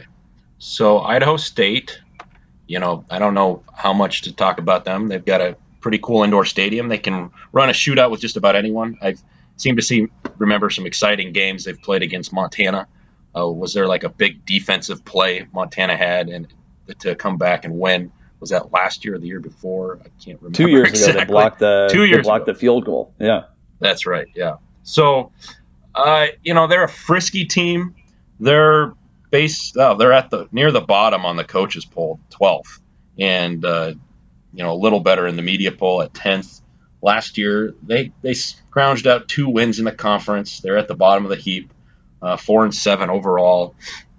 so Idaho State, you know, I don't know how much to talk about them. They've got a pretty cool indoor stadium. They can run a shootout with just about anyone. I've seemed to see remember some exciting games they've played against Montana. Uh, was there like a big defensive play Montana had and to come back and win? Was that last year or the year before? I can't remember. Two years exactly. ago, they blocked the Two years they blocked ago. the field goal. Yeah, that's right. Yeah. So, uh, you know, they're a frisky team. They're based. Oh, they're at the near the bottom on the coaches poll, twelfth, and uh, you know, a little better in the media poll at tenth. Last year, they they scrounged out two wins in the conference. They're at the bottom of the heap. Uh, four and seven overall.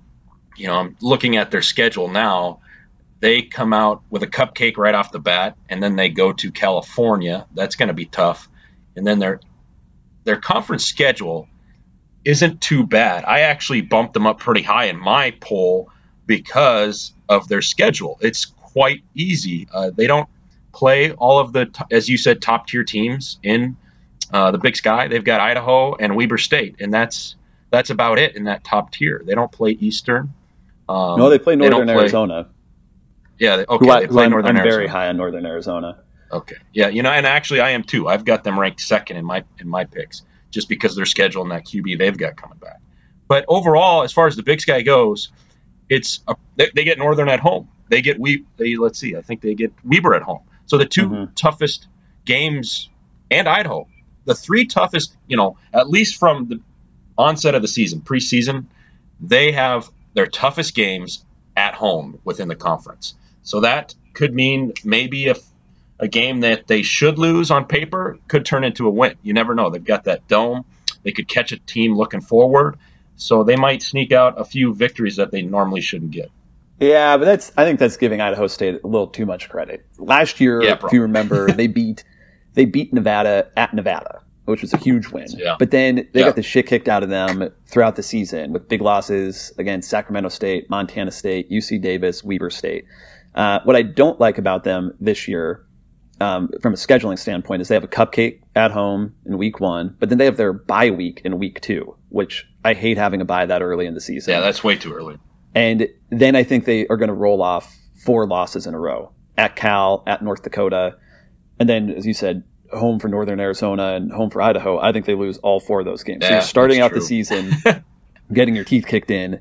You know, I'm looking at their schedule now. They come out with a cupcake right off the bat, and then they go to California. That's going to be tough. And then their their conference schedule isn't too bad. I actually bumped them up pretty high in my poll because of their schedule. It's quite easy. Uh, they don't play all of the, t- as you said, top tier teams in uh, the Big Sky. They've got Idaho and Weber State, and that's That's about it in that top tier. They don't play Eastern. Um, no, they play Northern they play, Arizona. Yeah, they, okay, who I, they play I'm, Northern I'm Arizona. very high on Northern Arizona. Okay, yeah, you know, and actually I am too. I've got them ranked second in my in my picks just because of their schedule and that Q B they've got coming back. But overall, as far as the Big Sky goes, it's a, they, they get Northern at home. They get we they let's see, I think they get Weber at home. So the two mm-hmm. toughest games, and Idaho, the three toughest, you know, at least from the onset of the season, preseason, they have their toughest games at home within the conference. So that could mean maybe if a game that they should lose on paper could turn into a win. You never know. They've got that dome. They could catch a team looking forward. So they might sneak out a few victories that they normally shouldn't get. Yeah, but that's I think that's giving Idaho State a little too much credit. Last year, yeah, if you remember, they beat they beat Nevada at Nevada, which was a huge win. Yeah. But then they yeah. got the shit kicked out of them throughout the season with big losses against Sacramento State, Montana State, U C Davis, Weber State. Uh, what I don't like about them this year, um, from a scheduling standpoint, is they have a cupcake at home in week one, but then they have their bye week in week two, which I hate having a bye that early in the season. Yeah, that's way too early. And then I think they are going to roll off four losses in a row at Cal, at North Dakota, and then, as you said, home for Northern Arizona and home for Idaho. I think they lose all four of those games. Yeah, so you're starting out true. the season getting your teeth kicked in,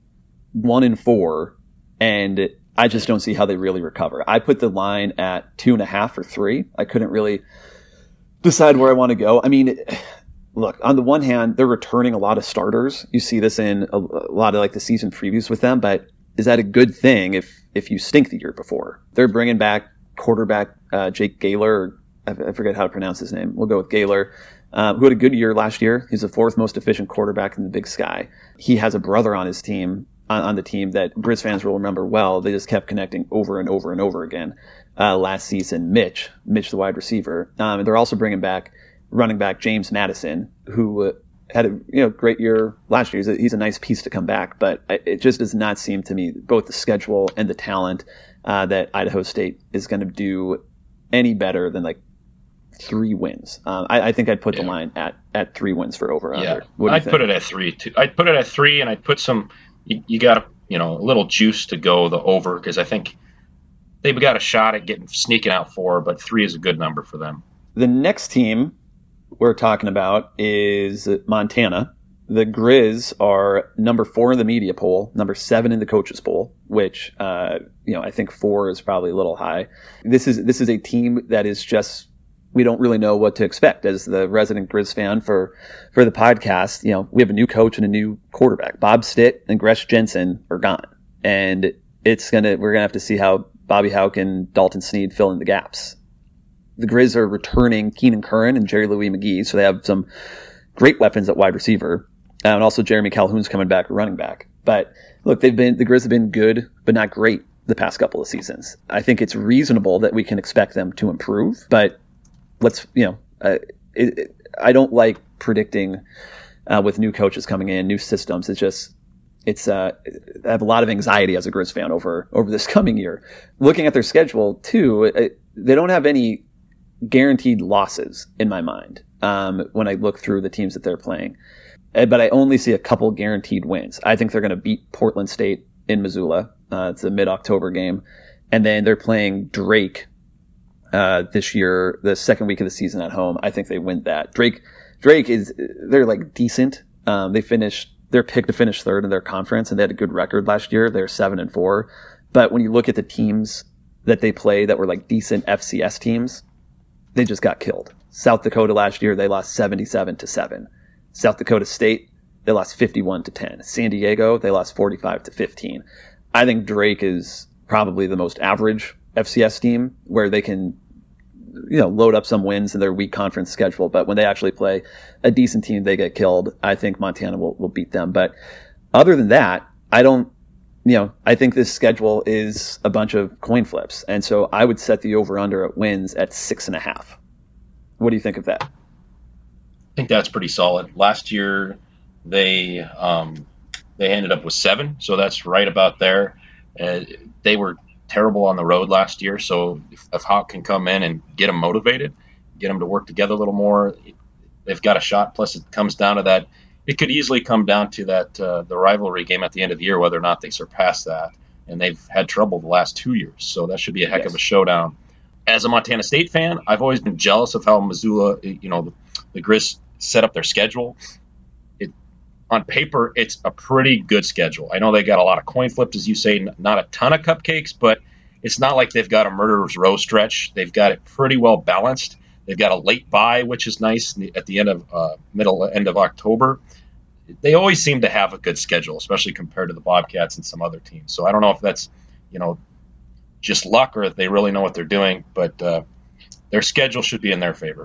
one and four, and I just don't see how they really recover. I put the line at two and a half or three. I couldn't really decide where I want to go. I mean, look, on the one hand, they're returning a lot of starters. You see this in a, a lot of like the season previews with them, but is that a good thing if if you stink the year before? They're bringing back quarterback uh, Jake Gaylor. I, I forget how to pronounce his name. We'll go with Gaylor, uh, who had a good year last year. He's the fourth most efficient quarterback in the Big Sky. He has a brother on his team, on, on the team that Grizz fans will remember well. They just kept connecting over and over and over again uh, last season. Mitch, Mitch the wide receiver. Um, and they're also bringing back running back James Madison, who uh, had a you know great year last year. He's a, he's a nice piece to come back, but it just does not seem to me, both the schedule and the talent, uh, that Idaho State is going to do any better than like three wins. Um, I, I think I'd put yeah. the line at, at three wins for over yeah. under. What do you I'd think? put it at three. Too. I'd put it at three, and I'd put some. You, you got you know a little juice to go the over because I think they've got a shot at getting sneaking out four, but three is a good number for them. The next team we're talking about is Montana, The Grizz are number four in the media poll, number seven in the coaches poll, which, uh, you know, I think four is probably a little high. This is this is a team that is just, we don't really know what to expect. As the resident Grizz fan for, for the podcast, you know, we have a new coach and a new quarterback. Bob Stitt and Gresh Jensen are gone. And it's going to, we're going to have to see how Bobby Houck and Dalton Snead fill in the gaps. The Grizz are returning Keenan Curran and Jerry Louis McGee, so they have some great weapons at wide receiver. Uh, and also Jeremy Calhoun's coming back, running back. But look, they've been the Grizz have been good, but not great the past couple of seasons. I think it's reasonable that we can expect them to improve, but let's, you know, uh, it, it, I don't like predicting uh, with new coaches coming in, new systems. It's just, it's, uh, I have a lot of anxiety as a Grizz fan over, over this coming year. Looking at their schedule too, it, they don't have any guaranteed losses in my mind um, when I look through the teams that they're playing. But I only see a couple guaranteed wins. I think they're going to beat Portland State in Missoula. Uh, it's a mid-October game. And then they're playing Drake uh, this year, the second week of the season at home. I think they win that. Drake Drake is, they're like decent. Um, they finished, they're picked to finish third in their conference, and they had a good record last year. They're seven and four. But when you look at the teams that they play that were like decent F C S teams, they just got killed. South Dakota last year, they lost seventy-seven to seven. South Dakota State, they lost fifty-one to ten. San Diego, they lost forty-five to fifteen. I think Drake is probably the most average F C S team where they can, you know, load up some wins in their weak conference schedule. But when they actually play a decent team, they get killed. I think Montana will, will beat them. But other than that, I don't, you know, I think this schedule is a bunch of coin flips. And so I would set the over-under at wins at six and a half. What do you think of that? I think that's pretty solid. Last year, they um, they ended up with seven, so that's right about there. Uh, they were terrible on the road last year, so if, if Houck can come in and get them motivated, get them to work together a little more, they've got a shot. Plus, it comes down to that. It could easily come down to that uh, the rivalry game at the end of the year, whether or not they surpass that. And they've had trouble the last two years, so that should be a heck yes. of a showdown. As a Montana State fan, I've always been jealous of how Missoula, you know, the, the Grizz set up their schedule. It, on paper, it's a pretty good schedule. I know they got a lot of coin flips, as you say, not a ton of cupcakes, but it's not like they've got a murderer's row stretch. They've got it pretty well balanced. They've got a late bye, which is nice at the end of uh, middle end of October. They always seem to have a good schedule, especially compared to the Bobcats and some other teams. So I don't know if that's, you know, just luck or if they really know what they're doing, but uh, their schedule should be in their favor.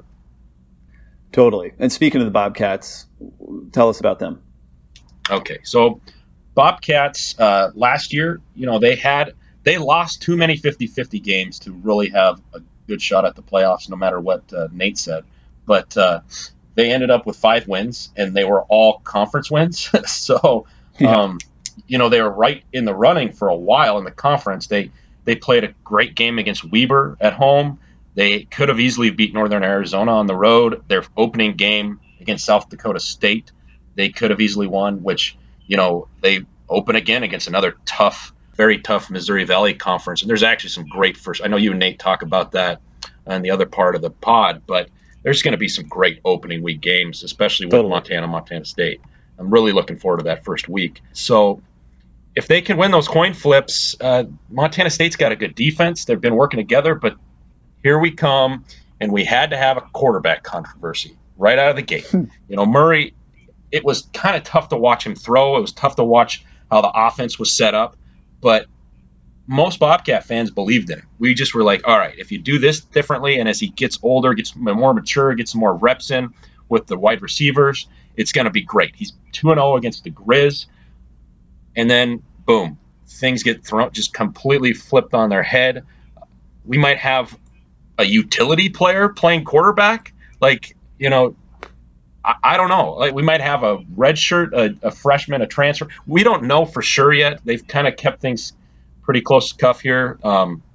Totally. And speaking of the Bobcats, tell us about them. Okay, so Bobcats uh, last year, you know, they had they lost too many fifty-fifty games to really have a good shot at the playoffs, no matter what uh, Nate said. But uh, they ended up with five wins, and they were all conference wins. so, yeah. um, you know, they were right in the running for a while in the conference. They they played a great game against Weber at home. They could have easily beat Northern Arizona on the road. Their opening game against South Dakota State, they could have easily won, which, you know, they open again against another tough, very tough Missouri Valley Conference. And there's actually some great first. I know you and Nate talk about that on the other part of the pod, but there's going to be some great opening week games, especially with totally. Montana, Montana State. I'm really looking forward to that first week. So if they can win those coin flips, uh, Montana State's got a good defense. They've been working together, but here we come, and we had to have a quarterback controversy right out of the gate. you know, Murray, it was kind of tough to watch him throw. It was tough to watch how the offense was set up, but most Bobcat fans believed in him. We just were like, all right, if you do this differently, and as he gets older, gets more mature, gets more reps in with the wide receivers, it's going to be great. He's two and oh against the Grizz, and then, boom, things get thrown, just completely flipped on their head. We might have a utility player playing quarterback, like, you know, I, I don't know. Like, we might have a red shirt, a, a freshman, a transfer. We don't know for sure yet. They've kind of kept things pretty close to cuff here. Um,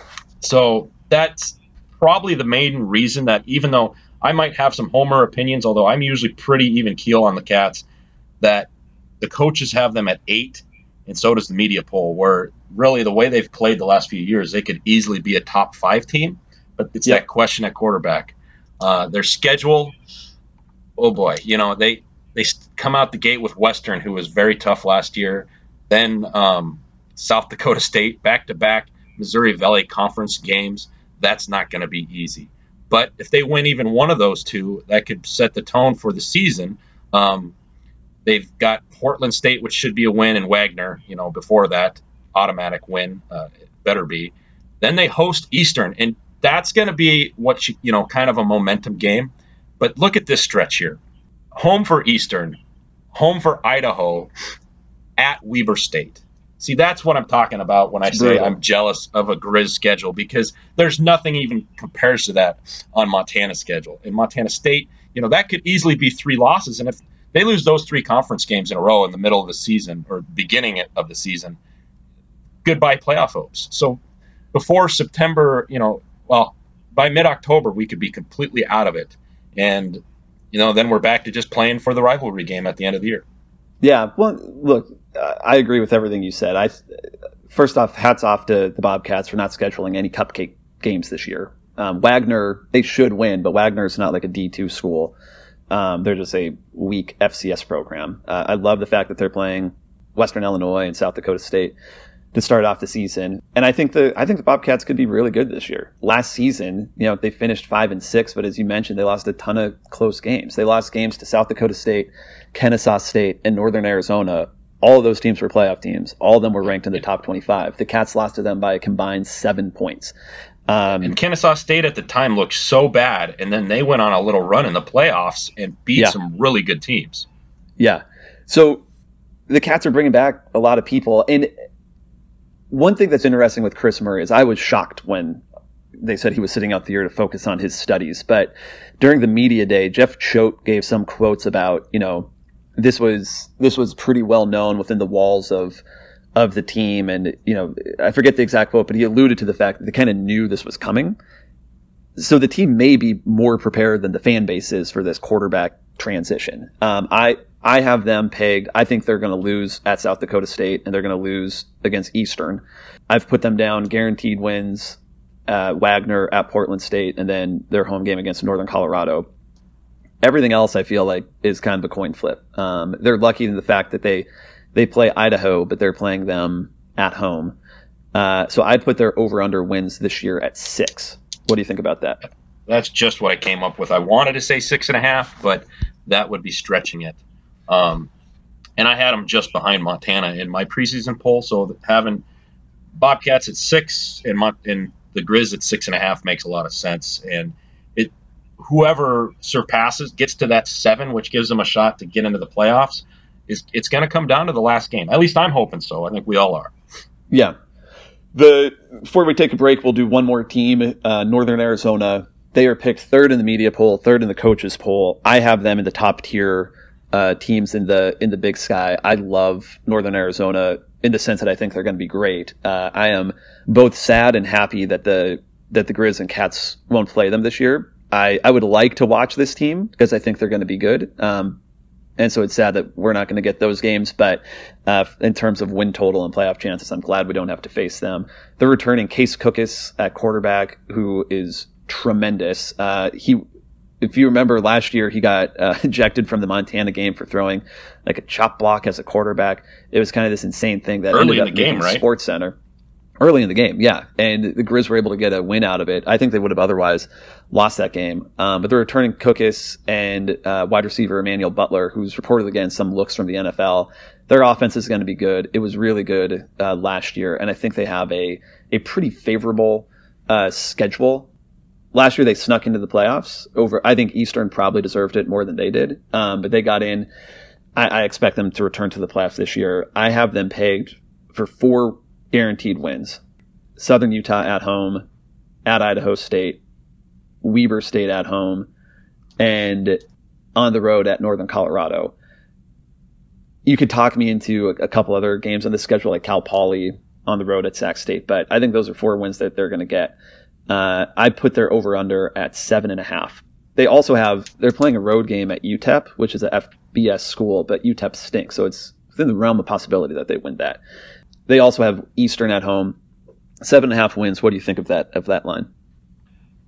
so that's probably the main reason that, even though I might have some homer opinions, although I'm usually pretty even keel on the Cats, that the coaches have them at eight, and so does the media poll, where really the way they've played the last few years, they could easily be a top five team. But it's yeah. that question at quarterback. Uh, their schedule, oh boy, you know, they they come out the gate with Western, who was very tough last year. Then um, South Dakota State, back-to-back Missouri Valley Conference games. That's not going to be easy. But if they win even one of those two, that could set the tone for the season. Um, they've got Portland State, which should be a win, and Wagner, you know, before that, automatic win, uh, it better be. Then they host Eastern, and that's going to be what, you, you know, kind of a momentum game. But look at this stretch here. Home for Eastern, home for Idaho, at Weber State. See, that's what I'm talking about when I say I'm jealous of a Grizz schedule, because there's nothing even compares to that on Montana's schedule. In Montana State, you know, that could easily be three losses. And if they lose those three conference games in a row in the middle of the season or beginning of the season, goodbye playoff hopes. So before September, you know, well, by mid-October, we could be completely out of it. And, you know, then we're back to just playing for the rivalry game at the end of the year. Yeah, well, look, uh, I agree with everything you said. I first off, hats off to the Bobcats for not scheduling any cupcake games this year. Um, Wagner, they should win, but Wagner is not like a D two school. Um, they're just a weak F C S program. Uh, I love the fact that they're playing Western Illinois and South Dakota State to start off the season. And I think the I think the Bobcats could be really good this year. Last season, you know, they finished five and six, but as you mentioned, they lost a ton of close games. They lost games to South Dakota State, Kennesaw State, and Northern Arizona. All of those teams were playoff teams. All of them were ranked in the top twenty-five. The Cats lost to them by a combined seven points. Um, and Kennesaw State at the time looked so bad, and then they went on a little run in the playoffs and beat yeah. some really good teams. Yeah. So the Cats are bringing back a lot of people. And one thing that's interesting with Chris Murray is I was shocked when they said he was sitting out the year to focus on his studies. But during the media day, Jeff Choate gave some quotes about, you know, this was this was pretty well known within the walls of of the team. And, you know, I forget the exact quote, but he alluded to the fact that they kind of knew this was coming. So the team may be more prepared than the fan base is for this quarterback transition. Um, I I have them pegged. I think they're going to lose at South Dakota State, and they're going to lose against Eastern. I've put them down guaranteed wins, uh, Wagner at Portland State, and then their home game against Northern Colorado. Everything else I feel like is kind of a coin flip. Um, they're lucky in the fact that they they play Idaho, but they're playing them at home. Uh, so I'd put their over-under wins this year at six. What do you think about that? That's just what I came up with. I wanted to say six and a half, but that would be stretching it. Um, and I had them just behind Montana in my preseason poll. So having Bobcats at six and, Mon- and the Grizz at six and a half makes a lot of sense. And it, whoever surpasses gets to that seven, which gives them a shot to get into the playoffs. Is it's going to come down to the last game. At least I'm hoping so. I think we all are. Yeah. The before we take a break, we'll do one more team. Uh, Northern Arizona. They are picked third in the media poll, third in the coaches poll. I have them in the top tier uh, teams in the in the Big Sky. I love Northern Arizona in the sense that I think they're going to be great. Uh, I am both sad and happy that the that the Grizz and Cats won't play them this year. I, I would like to watch this team because I think they're going to be good. Um, And so it's sad that we're not going to get those games. But uh, in terms of win total and playoff chances, I'm glad we don't have to face them. They're returning Case Cookus at quarterback, who is tremendous. Uh, he, if you remember last year, he got uh, ejected from the Montana game for throwing like a chop block as a quarterback. It was kind of this insane thing that early ended up in the game, right? Sports Center. Early in the game, yeah. And the Grizz were able to get a win out of it. I think they would have otherwise lost that game. Um, but they're returning Cookus and uh, wide receiver Emmanuel Butler, who's reportedly getting some looks from the N F L. Their offense is going to be good. It was really good uh, last year, and I think they have a, a pretty favorable uh, schedule. Last year they snuck into the playoffs. Over, I think Eastern probably deserved it more than they did, um, but they got in. I, I expect them to return to the playoffs this year. I have them pegged for four guaranteed wins. Southern Utah at home, at Idaho State, Weber State at home, and on the road at Northern Colorado. You could talk me into a, a couple other games on the schedule, like Cal Poly on the road at Sac State, but I think those are four wins that they're going to get. Uh, I put their over-under at seven and a half. They also have, they're playing a road game at U T E P, which is a F B S school, but U T E P stinks, so it's within the realm of possibility that they win that. They also have Eastern at home, seven and a half wins. What do you think of that of that line?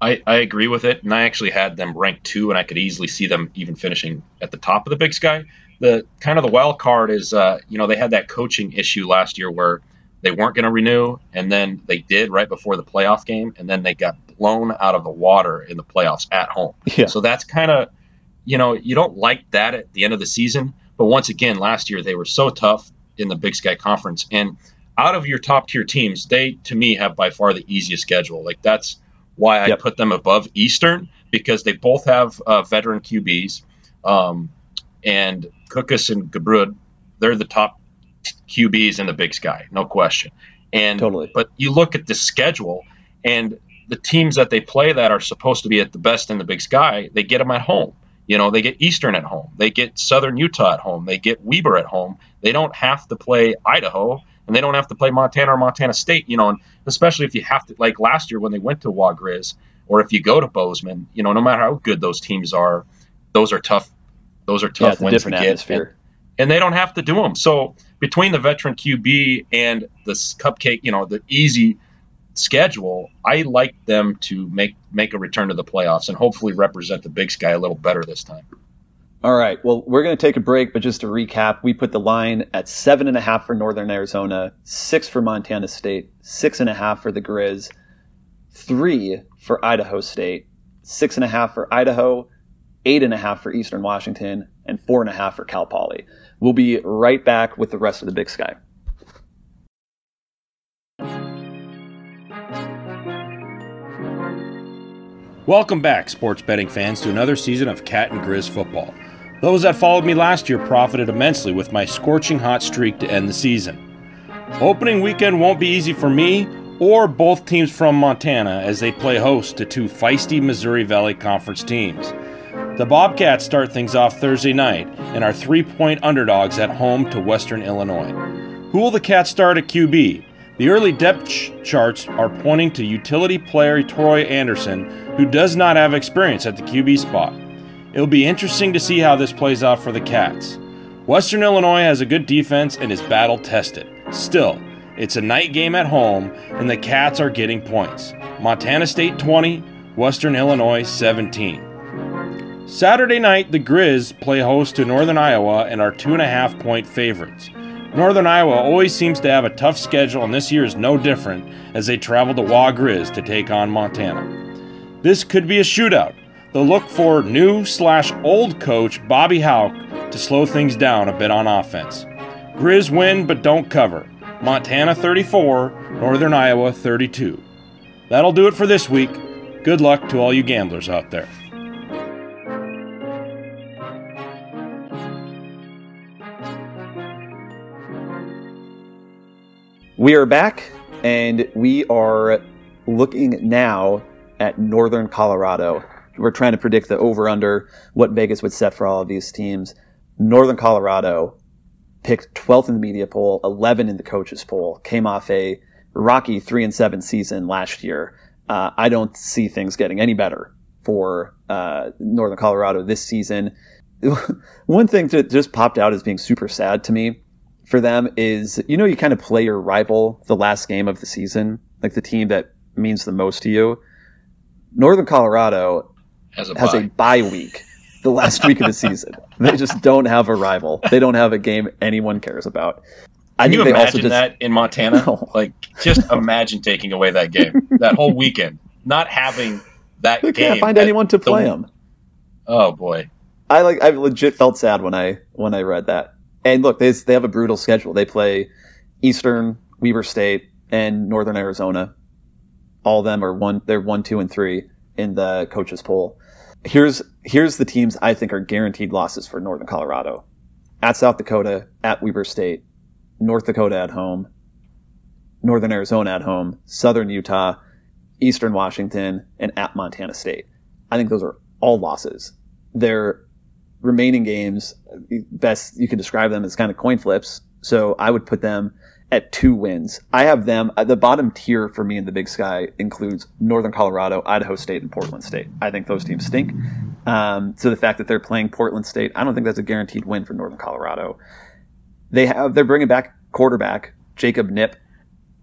I, I agree with it, and I actually had them ranked two, and I could easily see them even finishing at the top of the Big Sky. The kind of the wild card is, uh, you know, they had that coaching issue last year where they weren't going to renew, and then they did right before the playoff game, and then they got blown out of the water in the playoffs at home. Yeah. So that's kind of, you know, you don't like that at the end of the season. But once again, last year they were so tough in the Big Sky Conference, and out of your top tier teams, they to me have by far the easiest schedule. Like that's why I Yep. put them above Eastern, because they both have uh, veteran Q Bs. Um, and Kukas and Gabrud, they're the top Q Bs in the Big Sky, no question. And Totally. But you look at the schedule, and the teams that they play that are supposed to be at the best in the Big Sky, they get them at home. You know, they get Eastern at home. They get Southern Utah at home. They get Weber at home. They don't have to play Idaho, and they don't have to play Montana or Montana State, you know, and especially if you have to, like last year when they went to Wagriz, or if you go to Bozeman, you know, no matter how good those teams are, those are tough. Those are Yeah, tough it's a wins to different get, atmosphere. and, and they don't have to do them. So between the veteran Q B and the s- cupcake, you know, the easy schedule, I like them to make make a return to the playoffs and hopefully represent the Big Sky a little better this time. All right. Well, we're going to take a break, but just to recap, we put the line at seven and a half for Northern Arizona, six for Montana State, six and a half for the Grizz, three for Idaho State, six and a half for Idaho, eight and a half for Eastern Washington, and four and a half for Cal Poly. We'll be right back with the rest of the Big Sky. Welcome back, sports betting fans, to another season of Cat and Grizz football. Those that followed me last year profited immensely with my scorching hot streak to end the season. Opening weekend won't be easy for me or both teams from Montana as they play host to two feisty Missouri Valley Conference teams. The Bobcats start things off Thursday night and are three-point underdogs at home to Western Illinois. Who will the Cats start at Q B? The early depth ch- charts are pointing to utility player Troy Anderson, who does not have experience at the Q B spot. It'll be interesting to see how this plays out for the Cats. Western Illinois has a good defense and is battle-tested. Still, it's a night game at home, and the Cats are getting points. Montana State twenty, Western Illinois seventeen. Saturday night, the Grizz play host to Northern Iowa and are two and a half point favorites. Northern Iowa always seems to have a tough schedule, and this year is no different as they travel to Wagriz to take on Montana. This could be a shootout. They'll look for new slash old coach Bobby Hauck to slow things down a bit on offense. Grizz win but don't cover. Montana thirty-four, Northern Iowa thirty-two. That'll do it for this week. Good luck to all you gamblers out there. We are back, and we are looking now at Northern Colorado. We're trying to predict the over-under, what Vegas would set for all of these teams. Northern Colorado picked twelfth in the media poll, eleven in the coaches poll, came off a rocky three and seven season last year. Uh, I don't see things getting any better for uh, Northern Colorado this season. One thing that just popped out as being super sad to me for them is, you know, you kind of play your rival the last game of the season, like the team that means the most to you. Northern Colorado Has a has bye. a bye week the last week of the season. They just don't have a rival. They don't have a game anyone cares about. I Can you think they imagine also just, that in Montana? No. Like, just imagine taking away that game, that whole weekend, not having that they game. can't find at anyone to the- play them. Oh boy. I like. I legit felt sad when I when I read that. And look, they they have a brutal schedule. They play Eastern, Weber State, and Northern Arizona. All of them are one. They're one, two, and three in the coaches poll. Here's here's the teams I think are guaranteed losses for Northern Colorado: at South Dakota, at Weber State, North Dakota at home, Northern Arizona at home, Southern Utah, Eastern Washington, and at Montana State. I think those are all losses. Their remaining games, best you could describe them as kind of coin flips. So I would put them at two wins. I have them, the bottom tier for me in the Big Sky includes Northern Colorado, Idaho State, and Portland State. I think those teams stink. Um, so the fact that they're playing Portland State, I don't think that's a guaranteed win for Northern Colorado. They have, they're bringing back quarterback Jacob Knipp.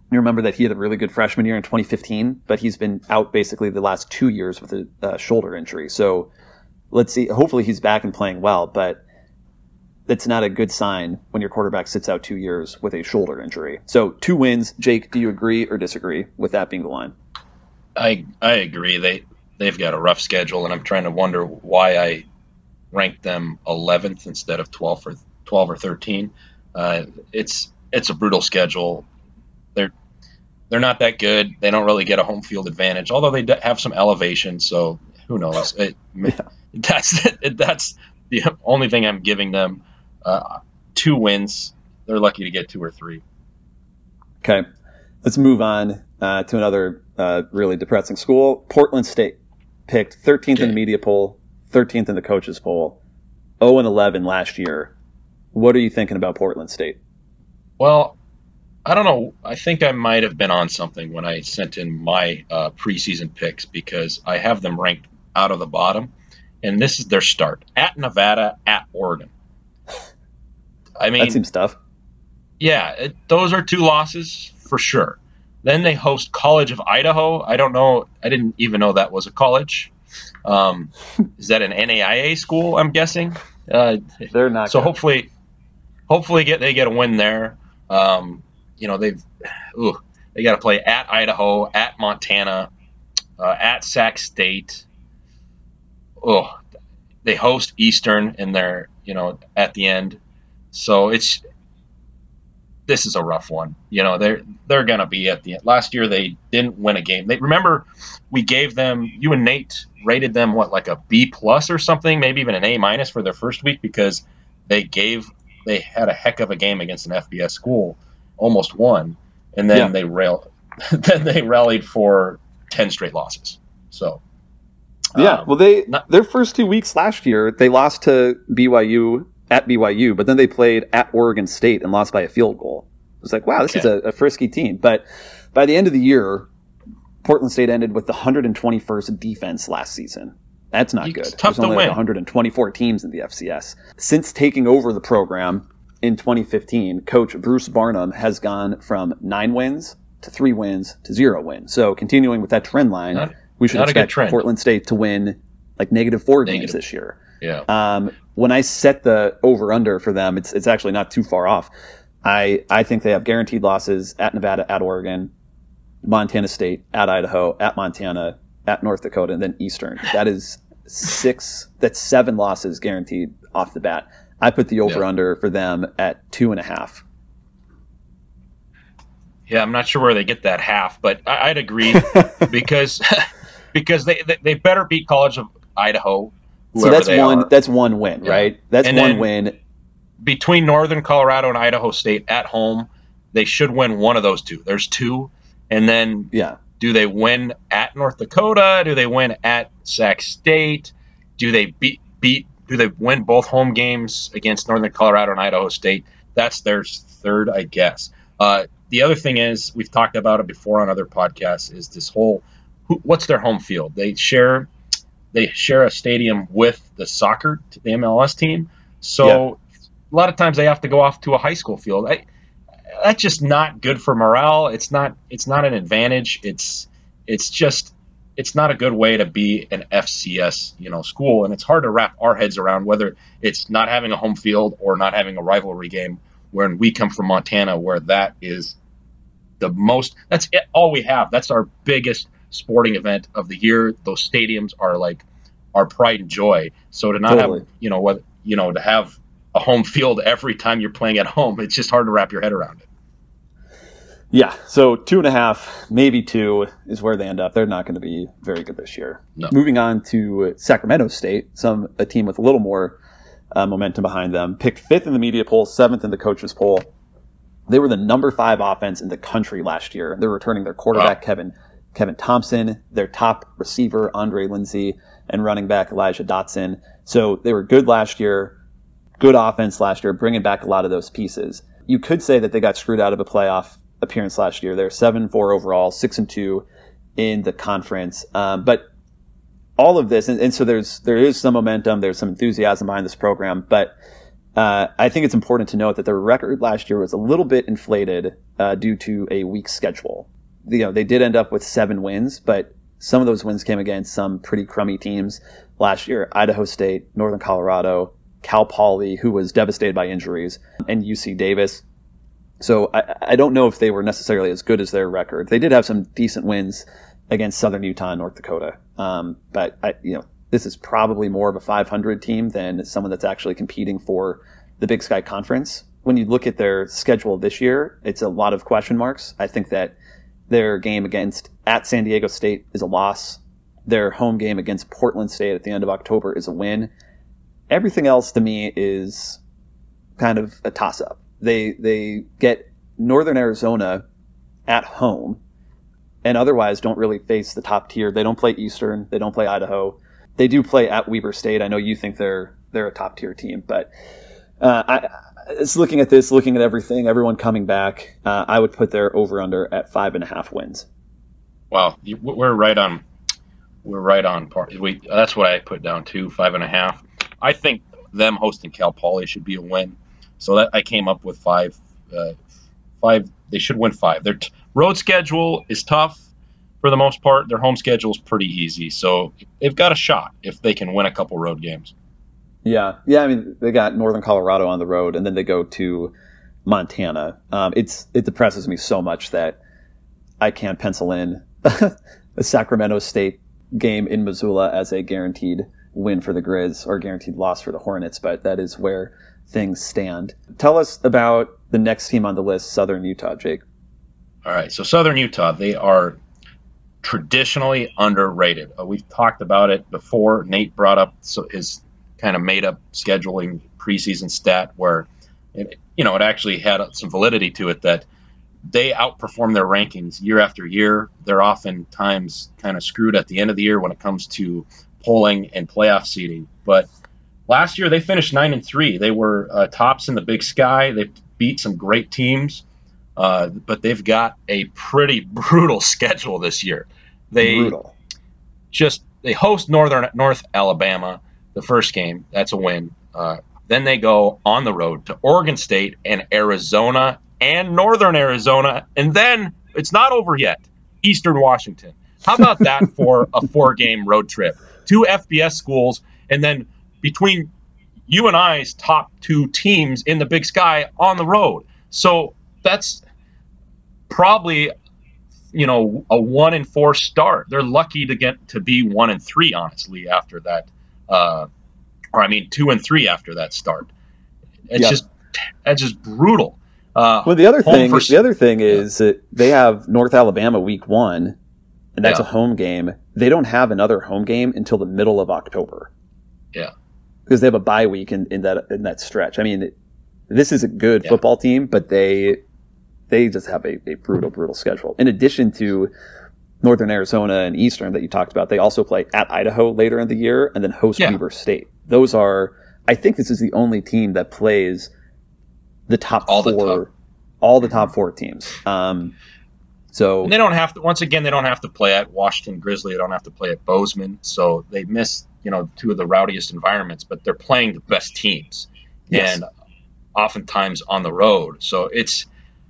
You remember that he had a really good freshman year in twenty fifteen, but he's been out basically the last two years with a uh, shoulder injury. So let's see. Hopefully he's back and playing well, but that's not a good sign when your quarterback sits out two years with a shoulder injury. So two wins. Jake, do you agree or disagree with that being the line? I I agree. They they've got a rough schedule, and I'm trying to wonder why I ranked them eleventh instead of twelfth or twelve or thirteen. Uh, it's it's a brutal schedule. They're they're not that good. They don't really get a home field advantage, although they have some elevation. So who knows? It, yeah. That's that's the only thing I'm giving them. Uh, two wins. They're lucky to get two or three. Okay, let's move on uh, to another uh, really depressing school. Portland State picked thirteenth okay. in the media poll, thirteenth in the coaches poll, oh and eleven last year. What are you thinking about Portland State? Well, I don't know. I think I might have been on something when I sent in my uh, preseason picks because I have them ranked out of the bottom, and this is their start. At Nevada, at Oregon. I mean, that seems tough. Yeah, it, those are two losses for sure. Then they host College of Idaho. I don't know. I didn't even know that was a college. Um, is that an N A I A school, I'm guessing? Uh, They're not. So good. hopefully, hopefully get they get a win there. Um, you know, they've ooh, they got to play at Idaho, at Montana, uh, at Sac State. Oh, they host Eastern in their, you know, at the end. So it's this is a rough one. You know, they're they're gonna be at the end. Last year they didn't win a game. They remember we gave them you and Nate rated them what like a B plus or something, maybe even an A minus for their first week because they gave they had a heck of a game against an F B S school, almost won, and then yeah. they rail then they rallied for ten straight losses. So yeah, um, well they not, their first two weeks last year they lost to B Y U at B Y U, but then they played at Oregon State and lost by a field goal. It was like, wow, this okay. is a, a frisky team. But by the end of the year, Portland State ended with the one hundred twenty-first defense last season. That's not it's good. Tough There's to only win. Like one hundred twenty-four teams in the F C S. Since taking over the program in twenty fifteen, Coach Bruce Barnum has gone from nine wins to three wins to zero wins. So continuing with that trend line, not, we should expect trend. Portland State to win like negative four negative. games this year. Yeah. Um, when I set the over-under for them, it's it's actually not too far off. I, I think they have guaranteed losses at Nevada, at Oregon, Montana State, at Idaho, at Montana, at North Dakota, and then Eastern. That is six, that's seven losses guaranteed off the bat. I put the over-under yeah. for them at two and a half. Yeah, I'm not sure where they get that half, but I, I'd agree because because they, they they better beat College of Idaho. So that's they one. Are. That's one win, yeah. right? That's and one win. Between Northern Colorado and Idaho State at home, they should win one of those two. There's two, and then yeah. do they win at North Dakota? Do they win at Sac State? Do they beat beat? Do they win both home games against Northern Colorado and Idaho State? That's their third, I guess. Uh, the other thing is we've talked about it before on other podcasts. Is this whole who, what's their home field? They share. They share a stadium with the soccer, the M L S team. So yeah. a lot of times they have to go off to a high school field. I, that's just not good for morale. It's not. It's not an advantage. It's. It's just. It's not a good way to be an F C S, you know, school, and it's hard to wrap our heads around whether it's not having a home field or not having a rivalry game. When we come from Montana, where that is the most. That's it, all we have. That's our biggest sporting event of the year. Those stadiums are like our pride and joy. So to not totally. have, you know, what you know, to have a home field every time you're playing at home, it's just hard to wrap your head around it. Yeah, so two and a half, maybe two is where they end up. They're not going to be very good this year. No. Moving on to Sacramento State, some a team with a little more uh, momentum behind them, picked fifth in the media poll, seventh in the coaches poll. They were the number five offense in the country last year. They're returning their quarterback wow. Kevin. Kevin Thompson, their top receiver, Andre Lindsey, and running back Elijah Dotson. So they were good last year, good offense last year, bringing back a lot of those pieces. You could say that they got screwed out of a playoff appearance last year. They're seven and four overall, six and two in the conference. Um, but all of this, and, and so there's there is some momentum, there's some enthusiasm behind this program, but Uh, I think it's important to note that their record last year was a little bit inflated uh, due to a weak schedule. You know, they did end up with seven wins, but some of those wins came against some pretty crummy teams last year. Idaho State, Northern Colorado, Cal Poly, who was devastated by injuries, and U C Davis. So I, I don't know if they were necessarily as good as their record. They did have some decent wins against Southern Utah and North Dakota. Um, but I, you know, this is probably more of a five hundred team than someone that's actually competing for the Big Sky Conference. When you look at their schedule this year, it's a lot of question marks. I think that their game against at San Diego State is a loss. Their home game against Portland State at the end of October is a win. Everything else to me is kind of a toss-up. They they get Northern Arizona at home and otherwise don't really face the top tier. They don't play Eastern. They don't play Idaho. They do play at Weber State. I know you think they're they're a top tier team, but uh, I, it's looking at this, looking at everything, everyone coming back. Uh, I would put their over under at five and a half wins. Wow, we're right on. We're right on par. We that's what I put down too, five and a half. I think them hosting Cal Poly should be a win. So that I came up with five. Uh, five. They should win five. Their t- road schedule is tough. For the most part, their home schedule is pretty easy, so they've got a shot if they can win a couple road games. Yeah, yeah. I mean, they got Northern Colorado on the road, and then they go to Montana. Um, it's it depresses me so much that I can't pencil in a Sacramento State game in Missoula as a guaranteed win for the Grizz or guaranteed loss for the Hornets, but that is where things stand. Tell us about the next team on the list, Southern Utah, Jake. All right, so Southern Utah, they are traditionally underrated. Uh, we've talked about it before. Nate brought up his kind of made-up scheduling preseason stat where, it, you know, it actually had some validity to it that they outperform their rankings year after year. They're oftentimes kind of screwed at the end of the year when it comes to polling and playoff seeding. But last year they finished nine and three. They were uh, tops in the Big Sky. They beat some great teams. Uh, but they've got a pretty brutal schedule this year. They brutal. just they host Northern North Alabama the first game. That's a win. Uh, then they go on the road to Oregon State and Arizona and Northern Arizona, and then it's not over yet. Eastern Washington. How about that for a four-game road trip? Two F B S schools, and then between you and I's top two teams in the Big Sky on the road. So that's probably, you know, a one and four start. They're lucky to get to be one and three, honestly, after that. Uh, or I mean, two and three after that start. It's yep. just that's just brutal. Uh, well, the other thing, for, the other thing is yeah. that they have North Alabama week one, and that's yeah. a home game. They don't have another home game until the middle of October. Yeah, because they have a bye week in, in that in that stretch. I mean, this is a good yeah. football team, but they they just have a, a brutal, brutal schedule. In addition to Northern Arizona and Eastern that you talked about, they also play at Idaho later in the year and then host yeah. Weber State. Those are, I think this is the only team that plays the top all four, the top. all the top four teams. Um, so and they don't have to. Once again, they don't have to play at Washington Grizzly. They don't have to play at Bozeman. So they miss, you know, two of the rowdiest environments, but they're playing the best teams, yes. and oftentimes on the road. So it's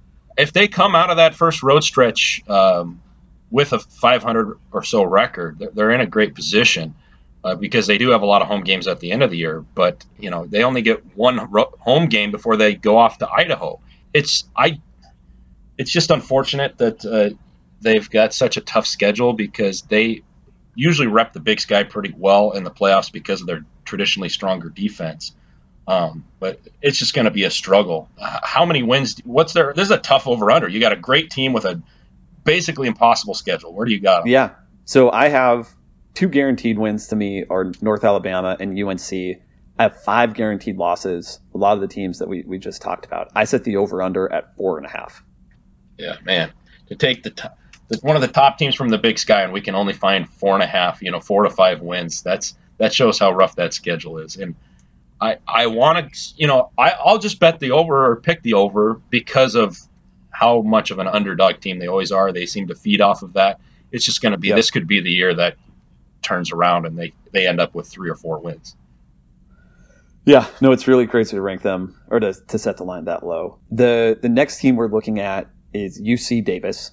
if they come out of that first road stretch um, with a five hundred or so record, they're, they're in a great position uh, because they do have a lot of home games at the end of the year. But you know, they only get one ro- home game before they go off to Idaho. It's I. It's just unfortunate that uh, they've got such a tough schedule because they usually rep the Big Sky pretty well in the playoffs because of their traditionally stronger defense. Um, but it's just going to be a struggle. Uh, how many wins? What's their? This is a tough over/under. You got a great team with a basically impossible schedule. Where do you got them? Yeah. So I have two guaranteed wins to me are North Alabama and U N C. I have five guaranteed losses. A lot of the teams that we, we just talked about. I set the over/under at four and a half. Yeah, man. To take the, top, the one of the top teams from the Big Sky, and we can only find four and a half, you know, four to five wins. That's that shows how rough that schedule is. And I I want to, you know, I I'll just bet the over or pick the over because of how much of an underdog team they always are. They seem to feed off of that. It's just going to be yep. this could be the year that turns around and they they end up with three or four wins. Yeah, no, it's really crazy to rank them or to, to set the line that low. The the next team we're looking at is U C Davis.